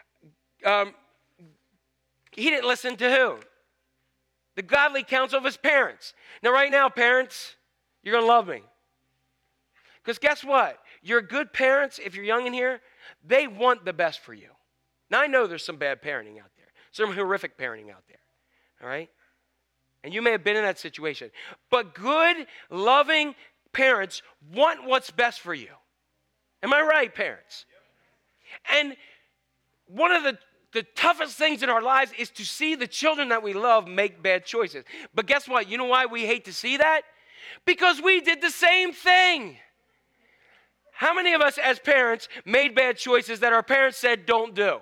D: he didn't listen to who? The godly counsel of his parents. Now, right now, parents, you're going to love me. Because guess what? Your good parents, if you're young in here, they want the best for you. Now, I know there's some bad parenting out there, some horrific parenting out there, all right? And you may have been in that situation. But good, loving parents want what's best for you. Am I right, parents? And one of the toughest things in our lives is to see the children that we love make bad choices. But guess what? You know why we hate to see that? Because we did the same thing. How many of us as parents made bad choices that our parents said don't do?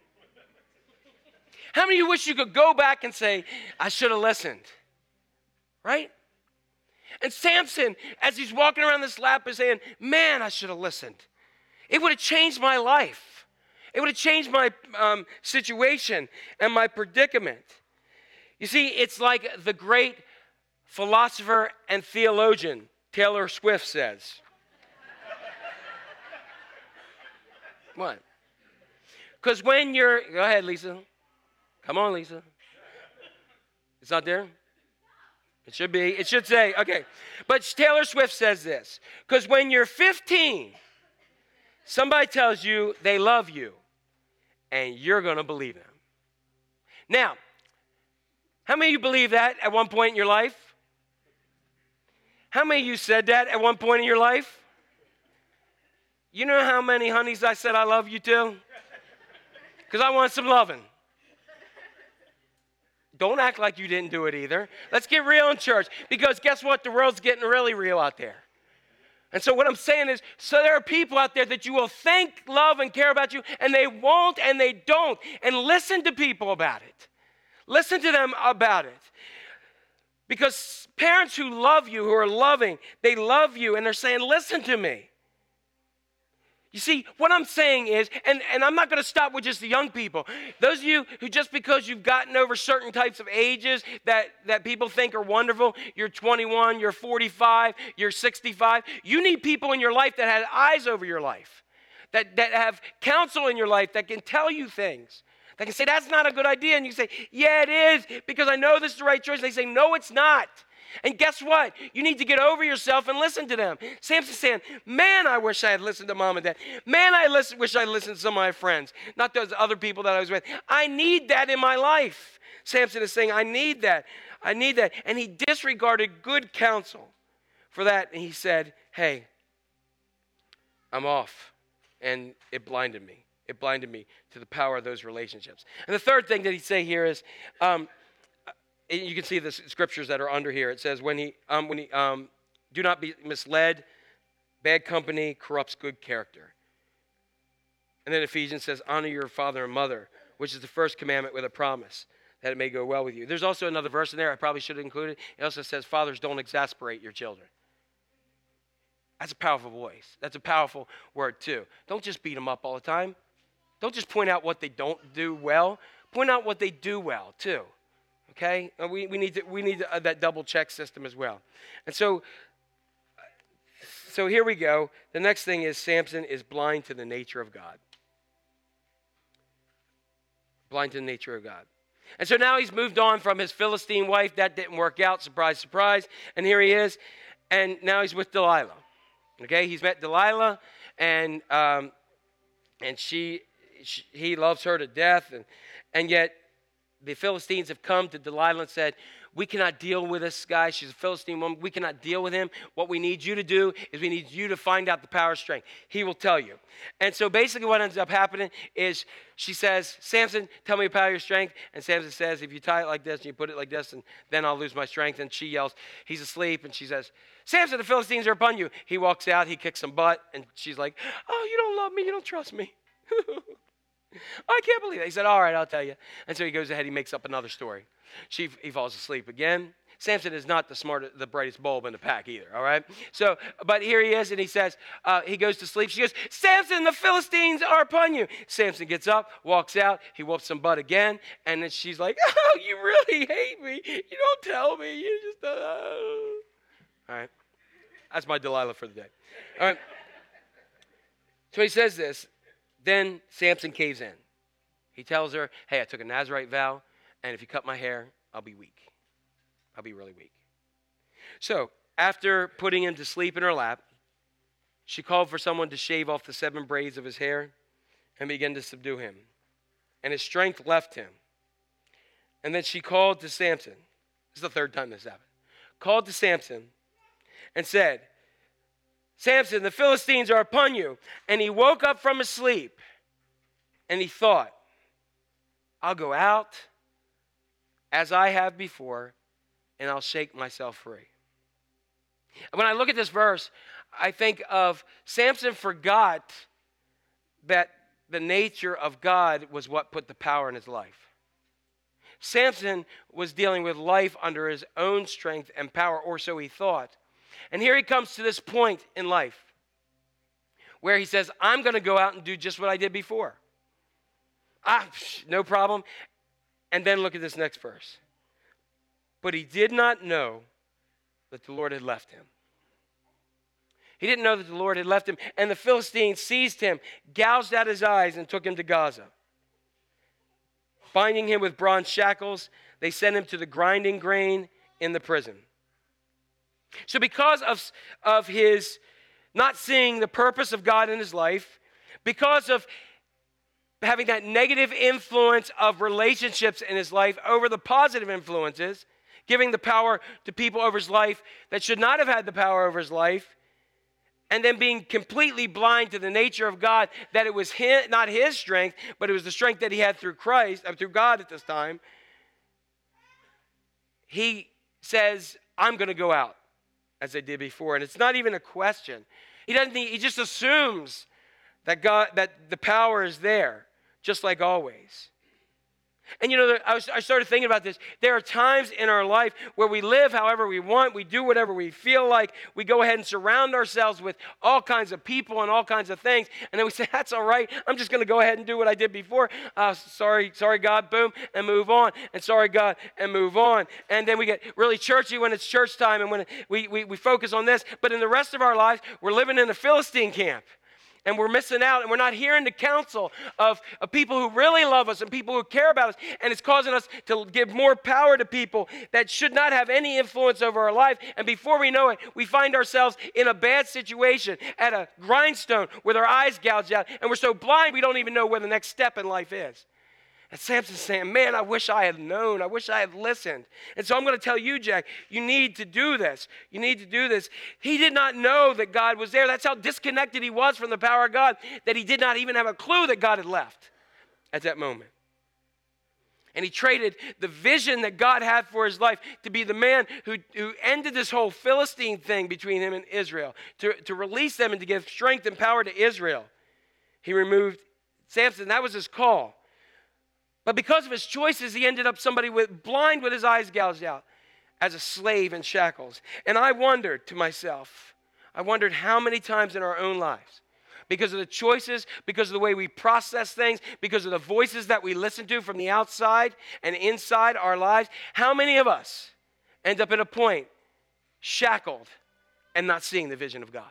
D: How many of you wish you could go back and say, I should have listened? Right? And Samson, as he's walking around this lap, is saying, man, I should have listened. It would have changed my life. It would have changed my situation and my predicament. You see, it's like the great philosopher and theologian Taylor Swift says. What? Because when you're, go ahead, Lisa. Come on, Lisa. It's not there? It should be. It should say, okay. But Taylor Swift says this. Because when you're 15, somebody tells you they love you, and you're going to believe them. Now, how many of you believe that at one point in your life? How many of you said that at one point in your life? You know how many honeys I said I love you to? Because I want some loving. Don't act like you didn't do it either. Let's get real in church. Because guess what? The world's getting really real out there. And so what I'm saying is, so there are people out there that you will think, love, and care about you, and they won't and they don't. And listen to people about it. Listen to them about it. Because parents who love you, who are loving, they love you, and they're saying, listen to me. You see, what I'm saying is, and I'm not going to stop with just the young people. Those of you who just because you've gotten over certain types of ages that people think are wonderful, you're 21, you're 45, you're 65, you need people in your life that have eyes over your life, that have counsel in your life, that can tell you things, that can say, that's not a good idea. And you say, yeah, it is, because I know this is the right choice. And they say, no, it's not. And guess what? You need to get over yourself and listen to them. Samson's saying, man, I wish I had listened to mom and dad. Man, wish I had listened to some of my friends, not those other people that I was with. I need that in my life. Samson is saying, I need that. I need that. And he disregarded good counsel for that. And he said, hey, I'm off. And it blinded me. It blinded me to the power of those relationships. And the third thing that he'd say here is, you can see the scriptures that are under here. It says, do not be misled. Bad company corrupts good character. And then Ephesians says, honor your father and mother, which is the first commandment with a promise, that it may go well with you. There's also another verse in there I probably should have included. It also says, fathers, don't exasperate your children. That's a powerful voice. That's a powerful word too. Don't just beat them up all the time. Don't just point out what they don't do well. Point out what they do well too. Okay? We need that double check system as well. And so here we go. The next thing is Samson is blind to the nature of God. Blind to the nature of God. And so now he's moved on from his Philistine wife. That didn't work out. Surprise, surprise. And here he is. And now he's with Delilah. Okay? He's met Delilah, and he loves her to death. And yet the Philistines have come to Delilah and said, we cannot deal with this guy. She's a Philistine woman. We cannot deal with him. What we need you to do is we need you to find out the power of strength. He will tell you. And so basically what ends up happening is she says, Samson, tell me the power of your strength. And Samson says, if you tie it like this and you put it like this, and then I'll lose my strength. And she yells, he's asleep. And she says, Samson, the Philistines are upon you. He walks out. He kicks some butt. And she's like, oh, you don't love me. You don't trust me. I can't believe it. He said, all right, I'll tell you. And so he goes ahead, he makes up another story. He falls asleep again. Samson is not the brightest bulb in the pack either, all right? So, but here he is, and he says, he goes to sleep. She goes, Samson, the Philistines are upon you. Samson gets up, walks out, he whoops some butt again, and then she's like, oh, you really hate me. You don't tell me. You just, All right. That's my Delilah for the day. All right. So he says this. Then Samson caves in. He tells her, hey, I took a Nazirite vow, and if you cut my hair, I'll be weak. I'll be really weak. So after putting him to sleep in her lap, she called for someone to shave off the 7 braids of his hair and began to subdue him. And his strength left him. And then she called to Samson. This is the third time this happened. Called to Samson and said, Samson, the Philistines are upon you. And he woke up from his sleep and he thought, I'll go out as I have before and I'll shake myself free. And when I look at this verse, I think of Samson forgot that the nature of God was what put the power in his life. Samson was dealing with life under his own strength and power, or so he thought. And here he comes to this point in life where he says, I'm going to go out and do just what I did before. No problem. And then look at this next verse. But he did not know that the Lord had left him. He didn't know that the Lord had left him. And the Philistines seized him, gouged out his eyes, and took him to Gaza. Binding him with bronze shackles, they sent him to the grinding grain in the prison. So because of his not seeing the purpose of God in his life, because of having that negative influence of relationships in his life over the positive influences, giving the power to people over his life that should not have had the power over his life, and then being completely blind to the nature of God, that it was not his strength, but it was the strength that he had through Christ, through God at this time, he says, I'm going to go out as I did before. And it's not even a question. He just assumes that the power is there, just like always. And I started thinking about this. There are times in our life where we live however we want, we do whatever we feel like, we go ahead and surround ourselves with all kinds of people and all kinds of things, and then we say, that's all right, I'm just going to go ahead and do what I did before. Sorry God, boom, and move on. And sorry God, and move on. And then we get really churchy when it's church time and when we focus on this. But in the rest of our lives, we're living in the Philistine camp. And we're missing out, and we're not hearing the counsel of people who really love us and people who care about us. And it's causing us to give more power to people that should not have any influence over our life. And before we know it, we find ourselves in a bad situation at a grindstone with our eyes gouged out. And we're so blind we don't even know where the next step in life is. And Samson's saying, man, I wish I had known. I wish I had listened. And so I'm going to tell you, Jack, you need to do this. You need to do this. He did not know that God was there. That's how disconnected he was from the power of God, that he did not even have a clue that God had left at that moment. And he traded the vision that God had for his life to be the man who ended this whole Philistine thing between him and Israel, to release them and to give strength and power to Israel. He removed Samson. That was his call. But because of his choices, he ended up somebody blind with his eyes gouged out as a slave in shackles. And I wondered to myself, how many times in our own lives, because of the choices, because of the way we process things, because of the voices that we listen to from the outside and inside our lives, how many of us end up at a point shackled and not seeing the vision of God?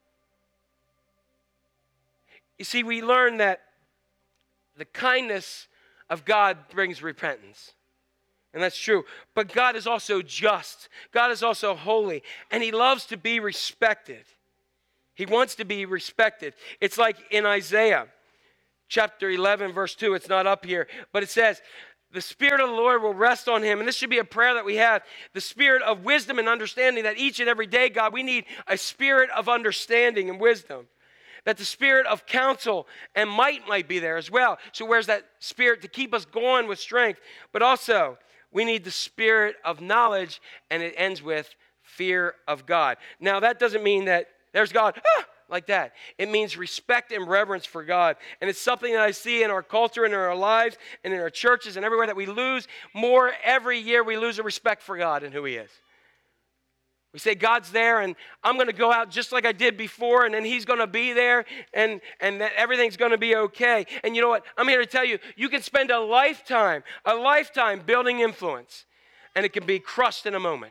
D: You see, we learn that the kindness of God brings repentance. And that's true. But God is also just. God is also holy. And he loves to be respected. He wants to be respected. It's like in Isaiah chapter 11, verse 2. It's not up here. But it says, the Spirit of the Lord will rest on him. And this should be a prayer that we have. The spirit of wisdom and understanding, that each and every day, God, we need a spirit of understanding and wisdom. That the spirit of counsel and might be there as well. So where's that spirit to keep us going with strength? But also, we need the spirit of knowledge, and it ends with fear of God. Now, that doesn't mean that there's God, like that. It means respect and reverence for God. And it's something that I see in our culture and in our lives and in our churches and everywhere, that we lose more every year. We lose a respect for God and who he is. We say God's there, and I'm going to go out just like I did before, and then he's going to be there, and that everything's going to be okay. And you know what? I'm here to tell you, you can spend a lifetime building influence, and it can be crushed in a moment,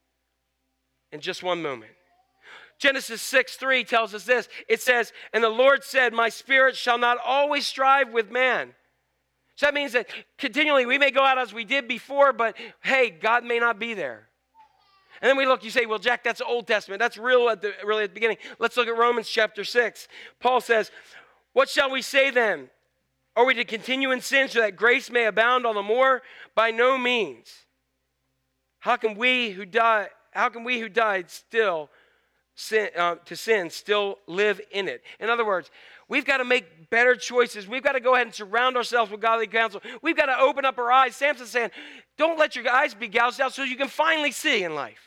D: in just one moment. Genesis 6:3 tells us this. It says, and the Lord said, my spirit shall not always strive with man. So that means that continually we may go out as we did before, but hey, God may not be there. And then we look, you say, well, Jack, that's Old Testament. That's really at the beginning. Let's look at Romans chapter 6. Paul says, what shall we say then? Are we to continue in sin so that grace may abound all the more? By no means. How can we who died still to sin still live in it? In other words, we've got to make better choices. We've got to go ahead and surround ourselves with godly counsel. We've got to open up our eyes. Samson's saying, don't let your eyes be gouged out so you can finally see in life.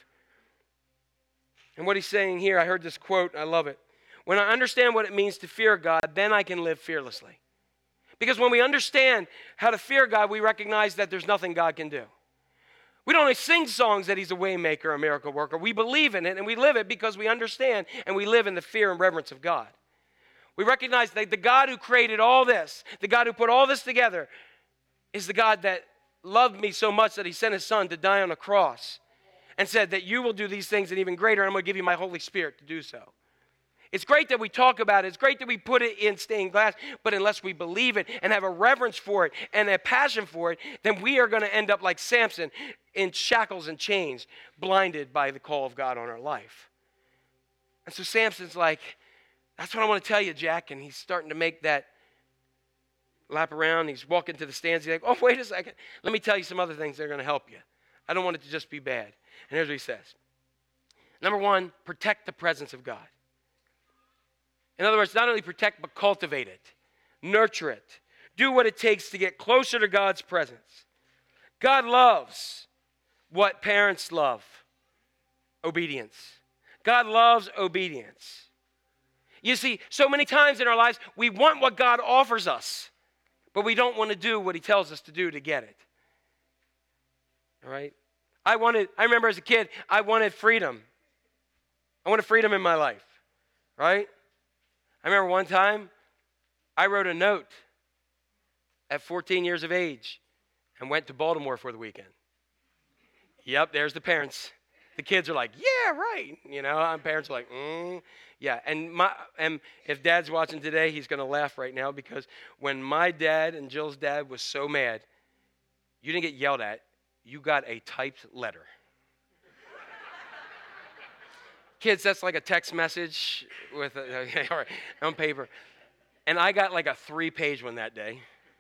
D: And what he's saying here, I heard this quote, I love it. When I understand what it means to fear God, then I can live fearlessly. Because when we understand how to fear God, we recognize that there's nothing God can do. We don't only sing songs that he's a way maker, a miracle worker. We believe in it, and we live it because we understand and we live in the fear and reverence of God. We recognize that the God who created all this, the God who put all this together, is the God that loved me so much that he sent his son to die on a cross and said that you will do these things and even greater, and I'm going to give you my Holy Spirit to do so. It's great that we talk about it. It's great that we put it in stained glass, but unless we believe it and have a reverence for it and a passion for it, then we are going to end up like Samson in shackles and chains, blinded by the call of God on our life. And so Samson's like, that's what I want to tell you, Jack, and he's starting to make that lap around. He's walking to the stands. He's like, oh, wait a second. Let me tell you some other things that are going to help you. I don't want it to just be bad. And here's what he says. Number one, protect the presence of God. In other words, not only protect, but cultivate it. Nurture it. Do what it takes to get closer to God's presence. God loves what parents love. Obedience. God loves obedience. You see, so many times in our lives, we want what God offers us, but we don't want to do what he tells us to do to get it. All right? I remember as a kid, I wanted freedom. I wanted freedom in my life, right? I remember one time, I wrote a note at 14 years of age and went to Baltimore for the weekend. Yep, there's the parents.
H: The kids are like, yeah, right. You know, and parents are like, yeah. And if Dad's watching today, he's going to laugh right now because when my dad and Jill's dad was so mad, you didn't get yelled at. You got a typed letter. Kids, that's like a text message with on paper. And I got like a 3-page one that day.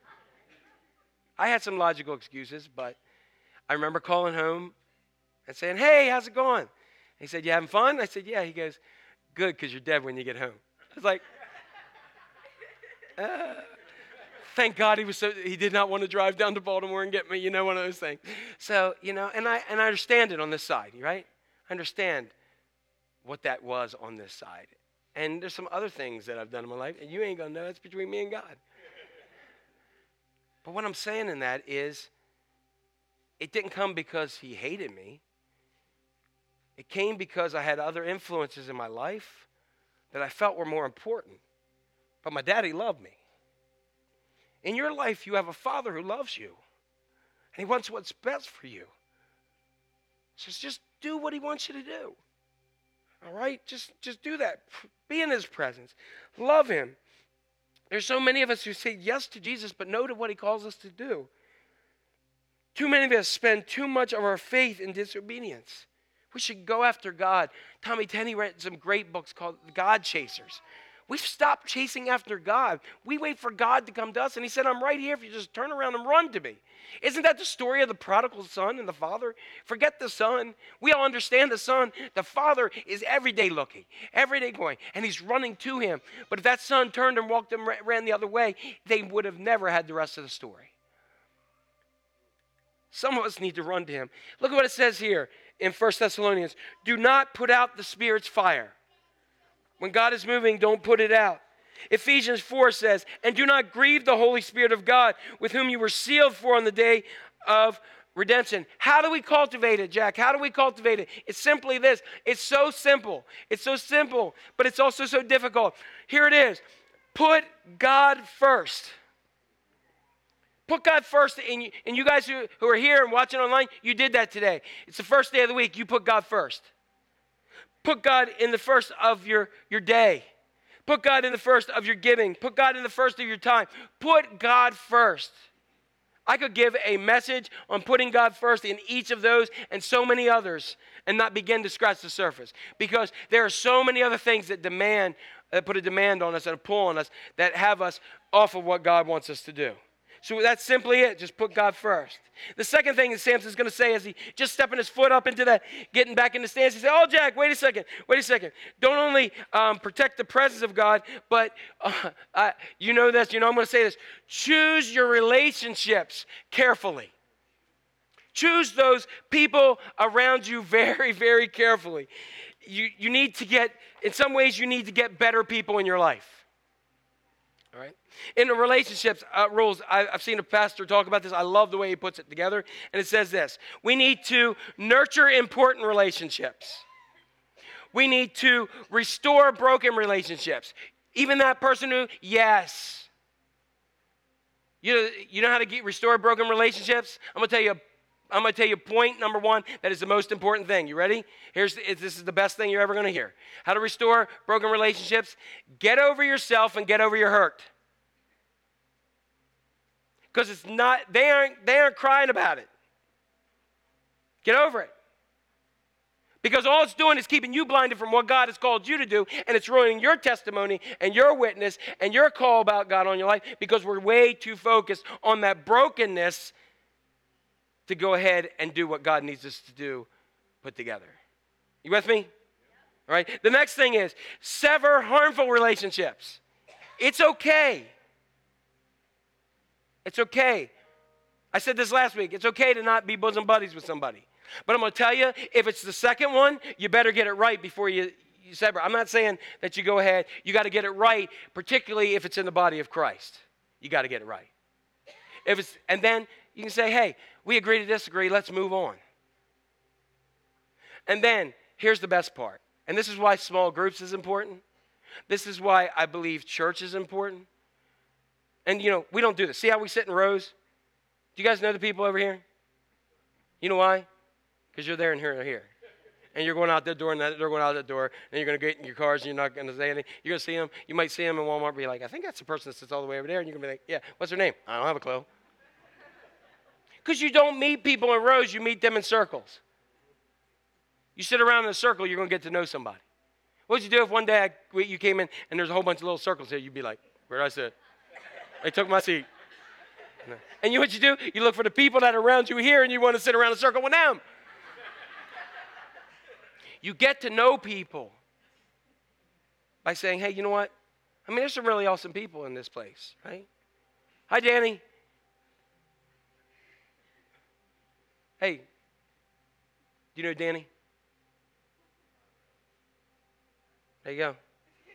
H: I had some logical excuses, but I remember calling home and saying, hey, how's it going? He said, you having fun? I said, yeah. He goes, good, because you're dead when you get home. I was like, thank God he did not want to drive down to Baltimore and get me, you know, one of those things. So, you know, and I understand it on this side, right? I understand what that was on this side. And there's some other things that I've done in my life, and you ain't going to know. It's between me and God. But what I'm saying in that is, it didn't come because he hated me. It came because I had other influences in my life that I felt were more important. But my daddy loved me. In your life, you have a father who loves you. And he wants what's best for you. So just do what he wants you to do. All right? Just do that. Be in his presence. Love him. There's so many of us who say yes to Jesus, but no to what he calls us to do. Too many of us spend too much of our faith in disobedience. We should go after God. Tommy Tenney read some great books called God Chasers. We've stopped chasing after God. We wait for God to come to us, and he said, I'm right here if you just turn around and run to me. Isn't that the story of the prodigal son and the father? Forget the son. We all understand the son. The father is every day looking, every day going, and he's running to him. But if that son turned and walked and ran the other way, they would have never had the rest of the story. Some of us need to run to him. Look at what it says here in 1 Thessalonians. Do not put out the Spirit's fire. When God is moving, don't put it out. Ephesians 4 says, and do not grieve the Holy Spirit of God, with whom you were sealed for on the day of redemption. How do we cultivate it, Jack? How do we cultivate it? It's simply this. It's so simple. It's so simple, but it's also so difficult. Here it is. Put God first. Put God first, and you guys who are here and watching online, you did that today. It's the first day of the week. You put God first. Put God in the first of your day. Put God in the first of your giving. Put God in the first of your time. Put God first. I could give a message on putting God first in each of those and so many others and not begin to scratch the surface, because there are so many other things that put a demand on us and a pull on us that have us off of what God wants us to do. So that's simply it. Just put God first. The second thing that Samson's going to say as he just stepping his foot up into that, getting back in the stance, he said, oh, Jack, wait a second. Don't only protect the presence of God, but you know this, I'm going to say this. Choose your relationships carefully. Choose those people around you very, very carefully. You need to get, in some ways, you need to get better people in your life. All right. In the relationships rules, I've seen a pastor talk about this. I love the way he puts it together. And it says this. We need to nurture important relationships. We need to restore broken relationships. Even that person who, yes. You know how to restore broken relationships? I'm going to tell you point number one that is the most important thing. You ready? This is the best thing you're ever going to hear. How to restore broken relationships. Get over yourself and get over your hurt. Because it's not, they aren't crying about it. Get over it. Because all it's doing is keeping you blinded from what God has called you to do, and it's ruining your testimony and your witness and your call about God on your life, because we're way too focused on that brokenness to go ahead and do what God needs us to do, put together. You with me? All right. The next thing is sever harmful relationships. It's okay. It's okay. I said this last week. It's okay to not be bosom buddies with somebody. But I'm going to tell you, if it's the second one, you better get it right before you sever. I'm not saying that you go ahead. You got to get it right, particularly if it's in the body of Christ. You got to get it right. And then you can say, hey, we agree to disagree. Let's move on. And then here's the best part. And this is why small groups is important. This is why I believe church is important. And, we don't do this. See how we sit in rows? Do you guys know the people over here? You know why? Because you're there and here. and you're going out that door, and they're going out that door, and you're going to get in your cars, and you're not going to say anything. You're going to see them. You might see them in Walmart and be like, I think that's the person that sits all the way over there. And you're going to be like, yeah, what's their name? I don't have a clue. Because you don't meet people in rows, you meet them in circles. You sit around in a circle, you're going to get to know somebody. What would you do if one day you came in and there's a whole bunch of little circles here? You'd be like, where did I sit? They took my seat. And you know what you do? You look for the people that are around you here, and you want to sit around a circle with them. You get to know people by saying, hey, you know what? I mean, there's some really awesome people in this place, right? Hi, Danny. Hey, do you know Danny? There you go.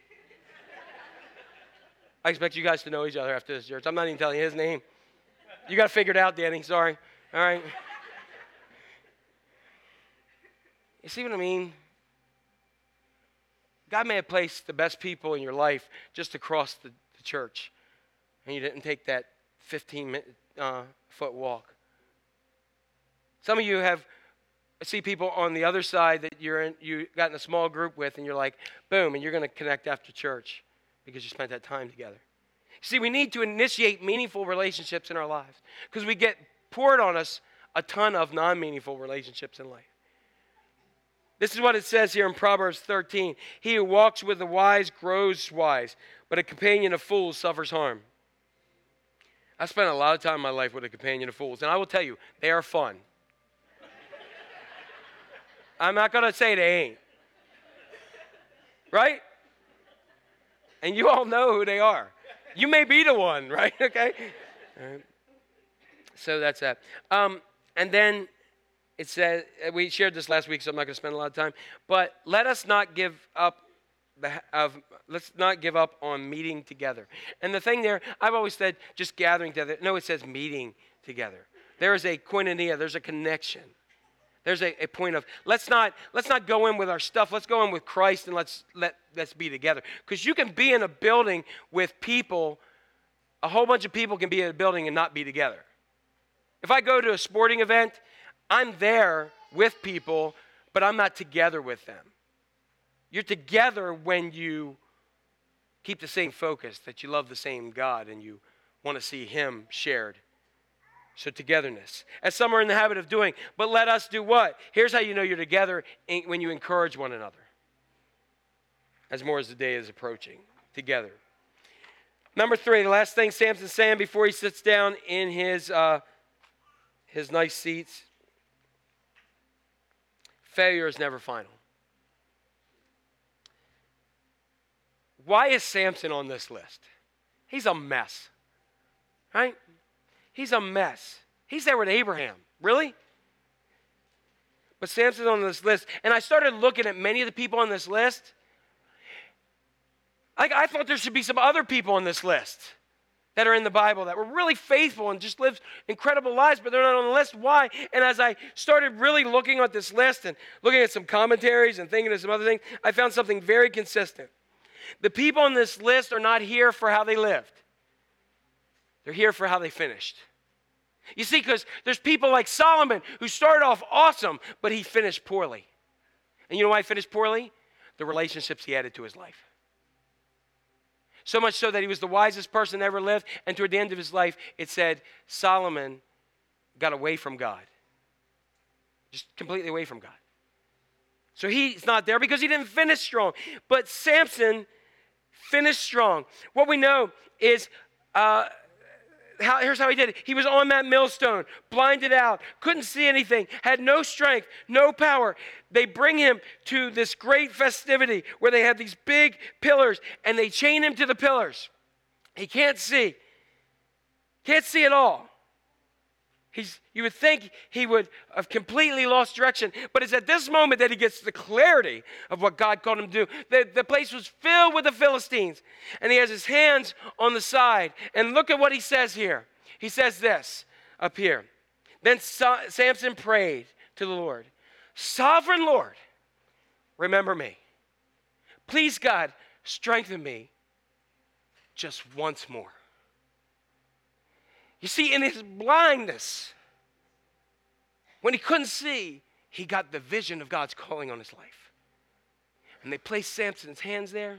H: I expect you guys to know each other after this church. I'm not even telling you his name. You got to figure it out, Danny. Sorry. All right. You see what I mean? God may have placed the best people in your life just across the church, and you didn't take that 15-foot walk. Some of you see people on the other side that you got in a small group with, and you're like, boom, and you're going to connect after church because you spent that time together. See, we need to initiate meaningful relationships in our lives because we get poured on us a ton of non-meaningful relationships in life. This is what it says here in Proverbs 13. He who walks with the wise grows wise, but a companion of fools suffers harm. I spent a lot of time in my life with a companion of fools, and I will tell you, they are fun. I'm not going to say they ain't. Right? And you all know who they are. You may be the one, right? Okay? All right. So that's that. And then it says, we shared this last week, so I'm not going to spend a lot of time. But let us not give up. Let's not give up on meeting together. And the thing there, I've always said just gathering together. No, it says meeting together. There is a koinonia. There's a connection. There's a point of let's not go in with our stuff. Let's go in with Christ and let's be together. Because you can be in a building with people. A whole bunch of people can be in a building and not be together. If I go to a sporting event, I'm there with people, but I'm not together with them. You're together when you keep the same focus, that you love the same God and you want to see Him shared. So togetherness, as some are in the habit of doing. But let us do what? Here's how you know you're together, when you encourage one another. As more as the day is approaching, together. Number 3, the last thing Samson's saying before he sits down in his nice seats. Failure is never final. Why is Samson on this list? He's a mess, right? He's a mess. He's there with Abraham. Really? But Samson's on this list. And I started looking at many of the people on this list. I thought there should be some other people on this list that are in the Bible that were really faithful and just lived incredible lives, but they're not on the list. Why? And as I started really looking at this list and looking at some commentaries and thinking of some other things, I found something very consistent. The people on this list are not here for how they lived. They're here for how they finished. You see, because there's people like Solomon who started off awesome, but he finished poorly. And you know why he finished poorly? The relationships he added to his life. So much so that he was the wisest person that ever lived, and toward the end of his life, it said Solomon got away from God. Just completely away from God. So he's not there because he didn't finish strong. But Samson finished strong. What we know is... here's how he did it. He was on that millstone, blinded out, couldn't see anything, had no strength, no power. They bring him to this great festivity where they have these big pillars, and they chain him to the pillars. He can't see at all. You would think he would have completely lost direction, but it's at this moment that he gets the clarity of what God called him to do. The place was filled with the Philistines, and he has his hands on the side. And look at what he says here. He says this up here. Then Samson prayed to the Lord, Sovereign Lord, remember me. Please, God, strengthen me just once more. You see, in his blindness, when he couldn't see, he got the vision of God's calling on his life. And they placed Samson's hands there.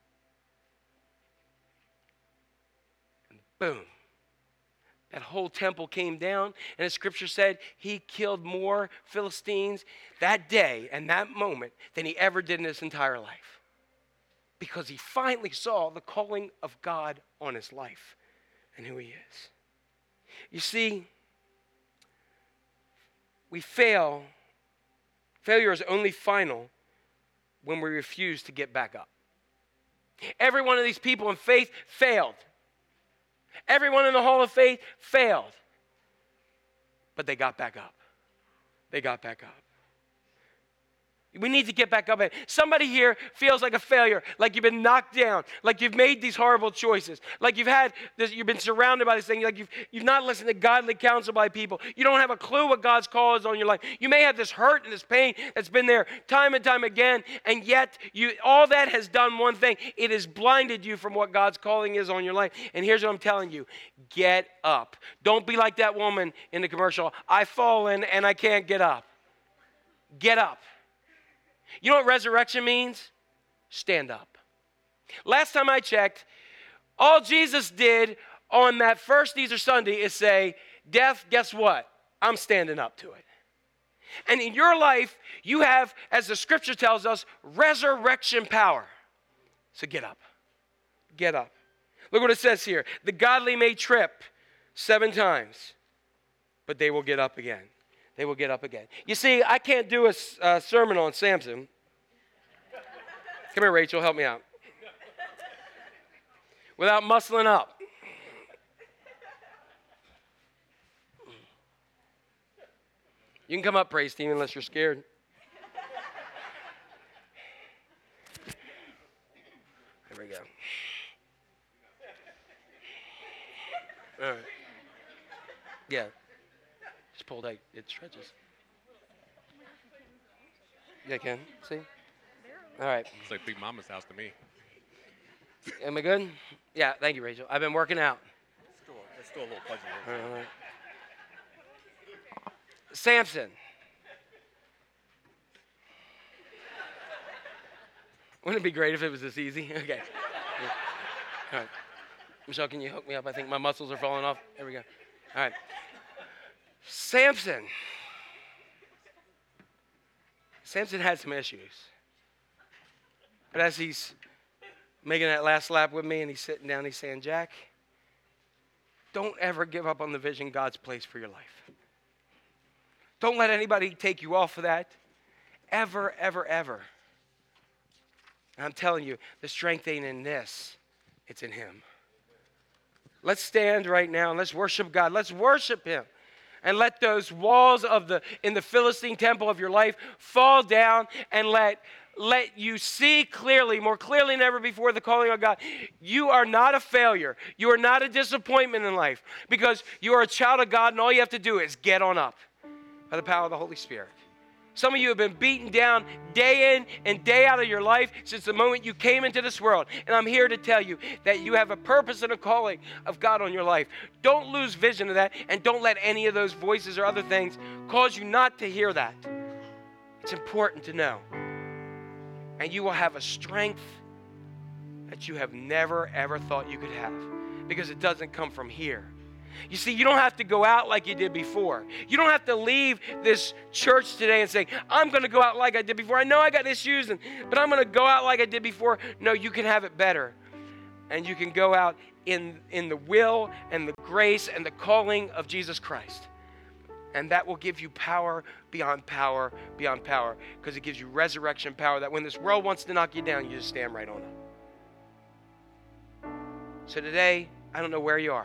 H: And boom. That whole temple came down. And as scripture said, he killed more Philistines that day and that moment than he ever did in his entire life. Because he finally saw the calling of God on his life and who he is. You see, we fail. Failure is only final when we refuse to get back up. Every one of these people in faith failed. Everyone in the hall of faith failed. But they got back up. They got back up. We need to get back up. Somebody here feels like a failure, like you've been knocked down, like you've made these horrible choices, like you've been surrounded by this thing, like you've not listened to godly counsel by people. You don't have a clue what God's call is on your life. You may have this hurt and this pain that's been there time and time again, and yet all that has done one thing. It has blinded you from what God's calling is on your life. And here's what I'm telling you. Get up. Don't be like that woman in the commercial. I've fallen and I can't get up. Get up. You know what resurrection means? Stand up. Last time I checked, all Jesus did on that first Easter Sunday is say, death, guess what? I'm standing up to it. And in your life, you have, as the scripture tells us, resurrection power. So get up. Get up. Look what it says here. The godly may trip 7 times, but they will get up again. They will get up again. You see, I can't do a sermon on Samson. Come here, Rachel, help me out. Without muscling up. You can come up, praise team, unless you're scared. There we go. All right. Yeah. Just pull tight. It stretches. Yeah, Ken. See? All right.
B: It's like Big Mama's house to me.
H: Am I good? Yeah, thank you, Rachel. I've been working out.
B: It's still a little fuzzy.
H: All right. Samson. Wouldn't it be great if it was this easy? Okay. Yeah. All right. Michelle, can you hook me up? I think my muscles are falling off. There we go. All right. Samson had some issues. But as he's making that last lap with me and he's sitting down, he's saying, Jack, don't ever give up on the vision God's placed for your life. Don't let anybody take you off of that. Ever, ever, ever. And I'm telling you, the strength ain't in this. It's in him. Let's stand right now and let's worship God. Let's worship him. And let those walls in the Philistine temple of your life fall down and let you see clearly, more clearly than ever before, the calling of God. You are not a failure. You are not a disappointment in life because you are a child of God and all you have to do is get on up by the power of the Holy Spirit. Some of you have been beaten down day in and day out of your life since the moment you came into this world. And I'm here to tell you that you have a purpose and a calling of God on your life. Don't lose vision of that, and don't let any of those voices or other things cause you not to hear that. It's important to know. And you will have a strength that you have never, ever thought you could have, because it doesn't come from here. You see, you don't have to go out like you did before. You don't have to leave this church today and say, I'm going to go out like I did before. I know I got issues, but I'm going to go out like I did before. No, you can have it better. And you can go out in the will and the grace and the calling of Jesus Christ. And that will give you power beyond power, beyond power, because it gives you resurrection power that when this world wants to knock you down, you just stand right on it. So today, I don't know where you are.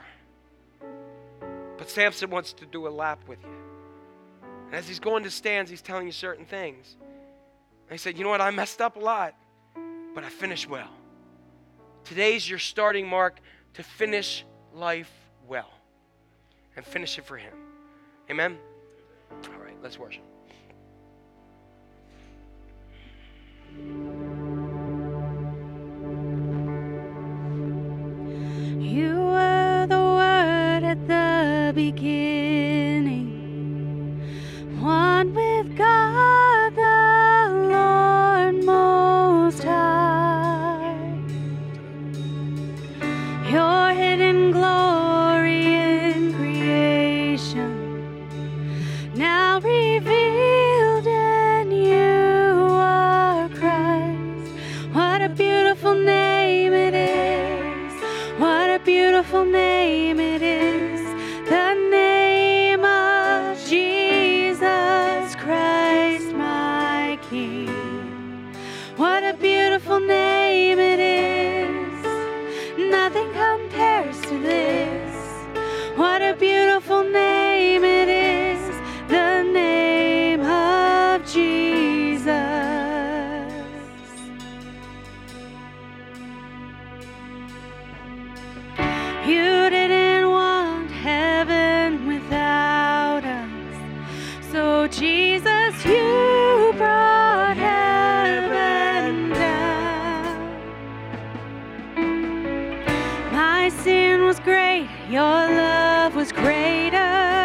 H: But Samson wants to do a lap with you. And as he's going to stands, he's telling you certain things. And he said, you know what, I messed up a lot, but I finished well. Today's your starting mark to finish life well. And finish it for him. Amen? All right, let's worship.
C: You were the Word at the beginning, one with God the Lord Most High. Your hidden glory in creation, now revealed in you are Christ. What a beautiful name it is. What a beautiful name it is. The name of Jesus Christ, my King. What a beautiful name it is. Nothing compares to this. What a beautiful name it is. The name of Jesus. You didn't want heaven without us, so Jesus, you brought heaven down. My sin was great, your love was greater.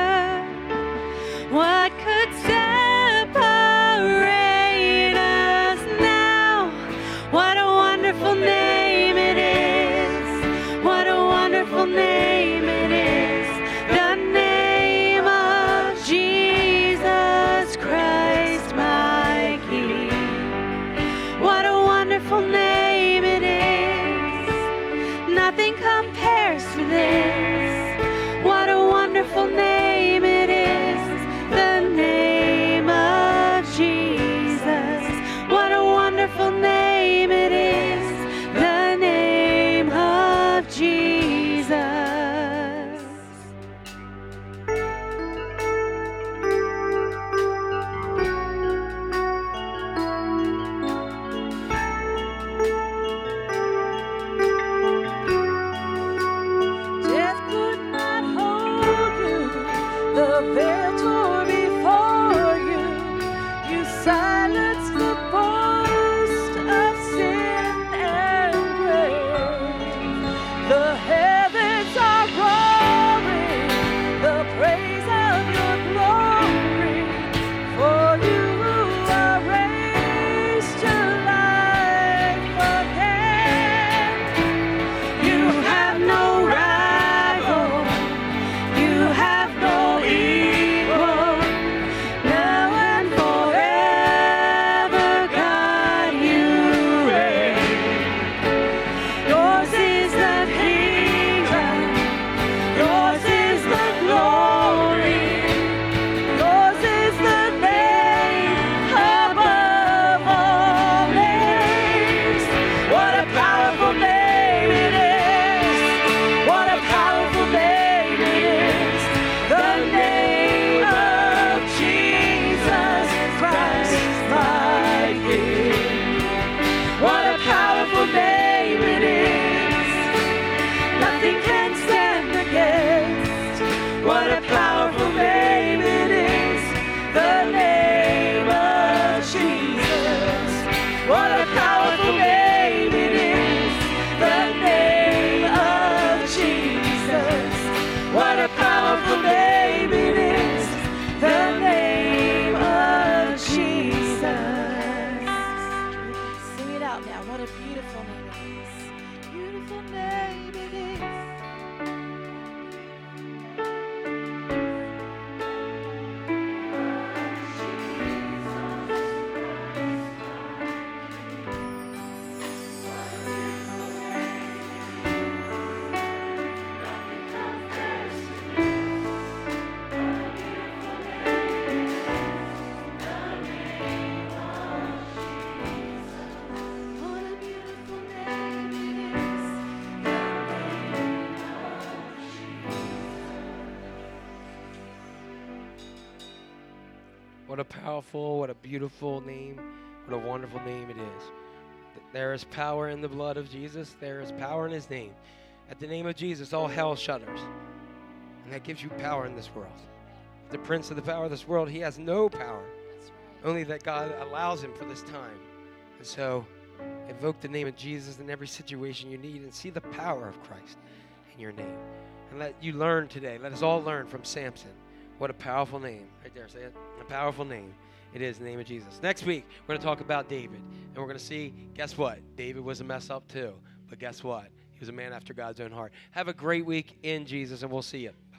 C: What could separate us now? What a wonderful name it is. What a wonderful name it is. The name of Jesus Christ, my King. What a wonderful name it is. Nothing compares to this. What a wonderful name it is. The name of Jesus. What a wonderful name it is. The name of Jesus.
A: Death could not hold you. The veil tore before you. You silenced the boast of sin and grave. The heavens are roaring the praise of your glory. For you are raised to life again. You have no rival. You have no equal. Now and forever, God, you reign. Yours is the kingdom. Yours is the glory. Yours is the name above all names. What a powerful name it is. What a powerful name it is. The name of Jesus Christ, my King. What a powerful name it is. Nothing can stand against. What a powerful name it is. The name of Jesus. What a powerful name it is. The name of Jesus. What a powerful name it is. The name of Jesus. Sing it out now. What a beautiful name it is. Beautiful name it is. What a beautiful name it is.
H: What a powerful, what a beautiful name, what a wonderful name it is. There is power in the blood of Jesus. There is power in his name. At the name of Jesus, all hell shudders. And that gives you power in this world. The prince of the power of this world, he has no power. Only that God allows him for this time. And so, invoke the name of Jesus in every situation you need and see the power of Christ in your name. And let you learn today, let us all learn from Samson What a powerful name. Right there, say it. A powerful name. It is the name of Jesus. Next week, we're going to talk about David. And we're going to see, guess what? David was a mess up too. But guess what? He was a man after God's own heart. Have a great week in Jesus, and we'll see you.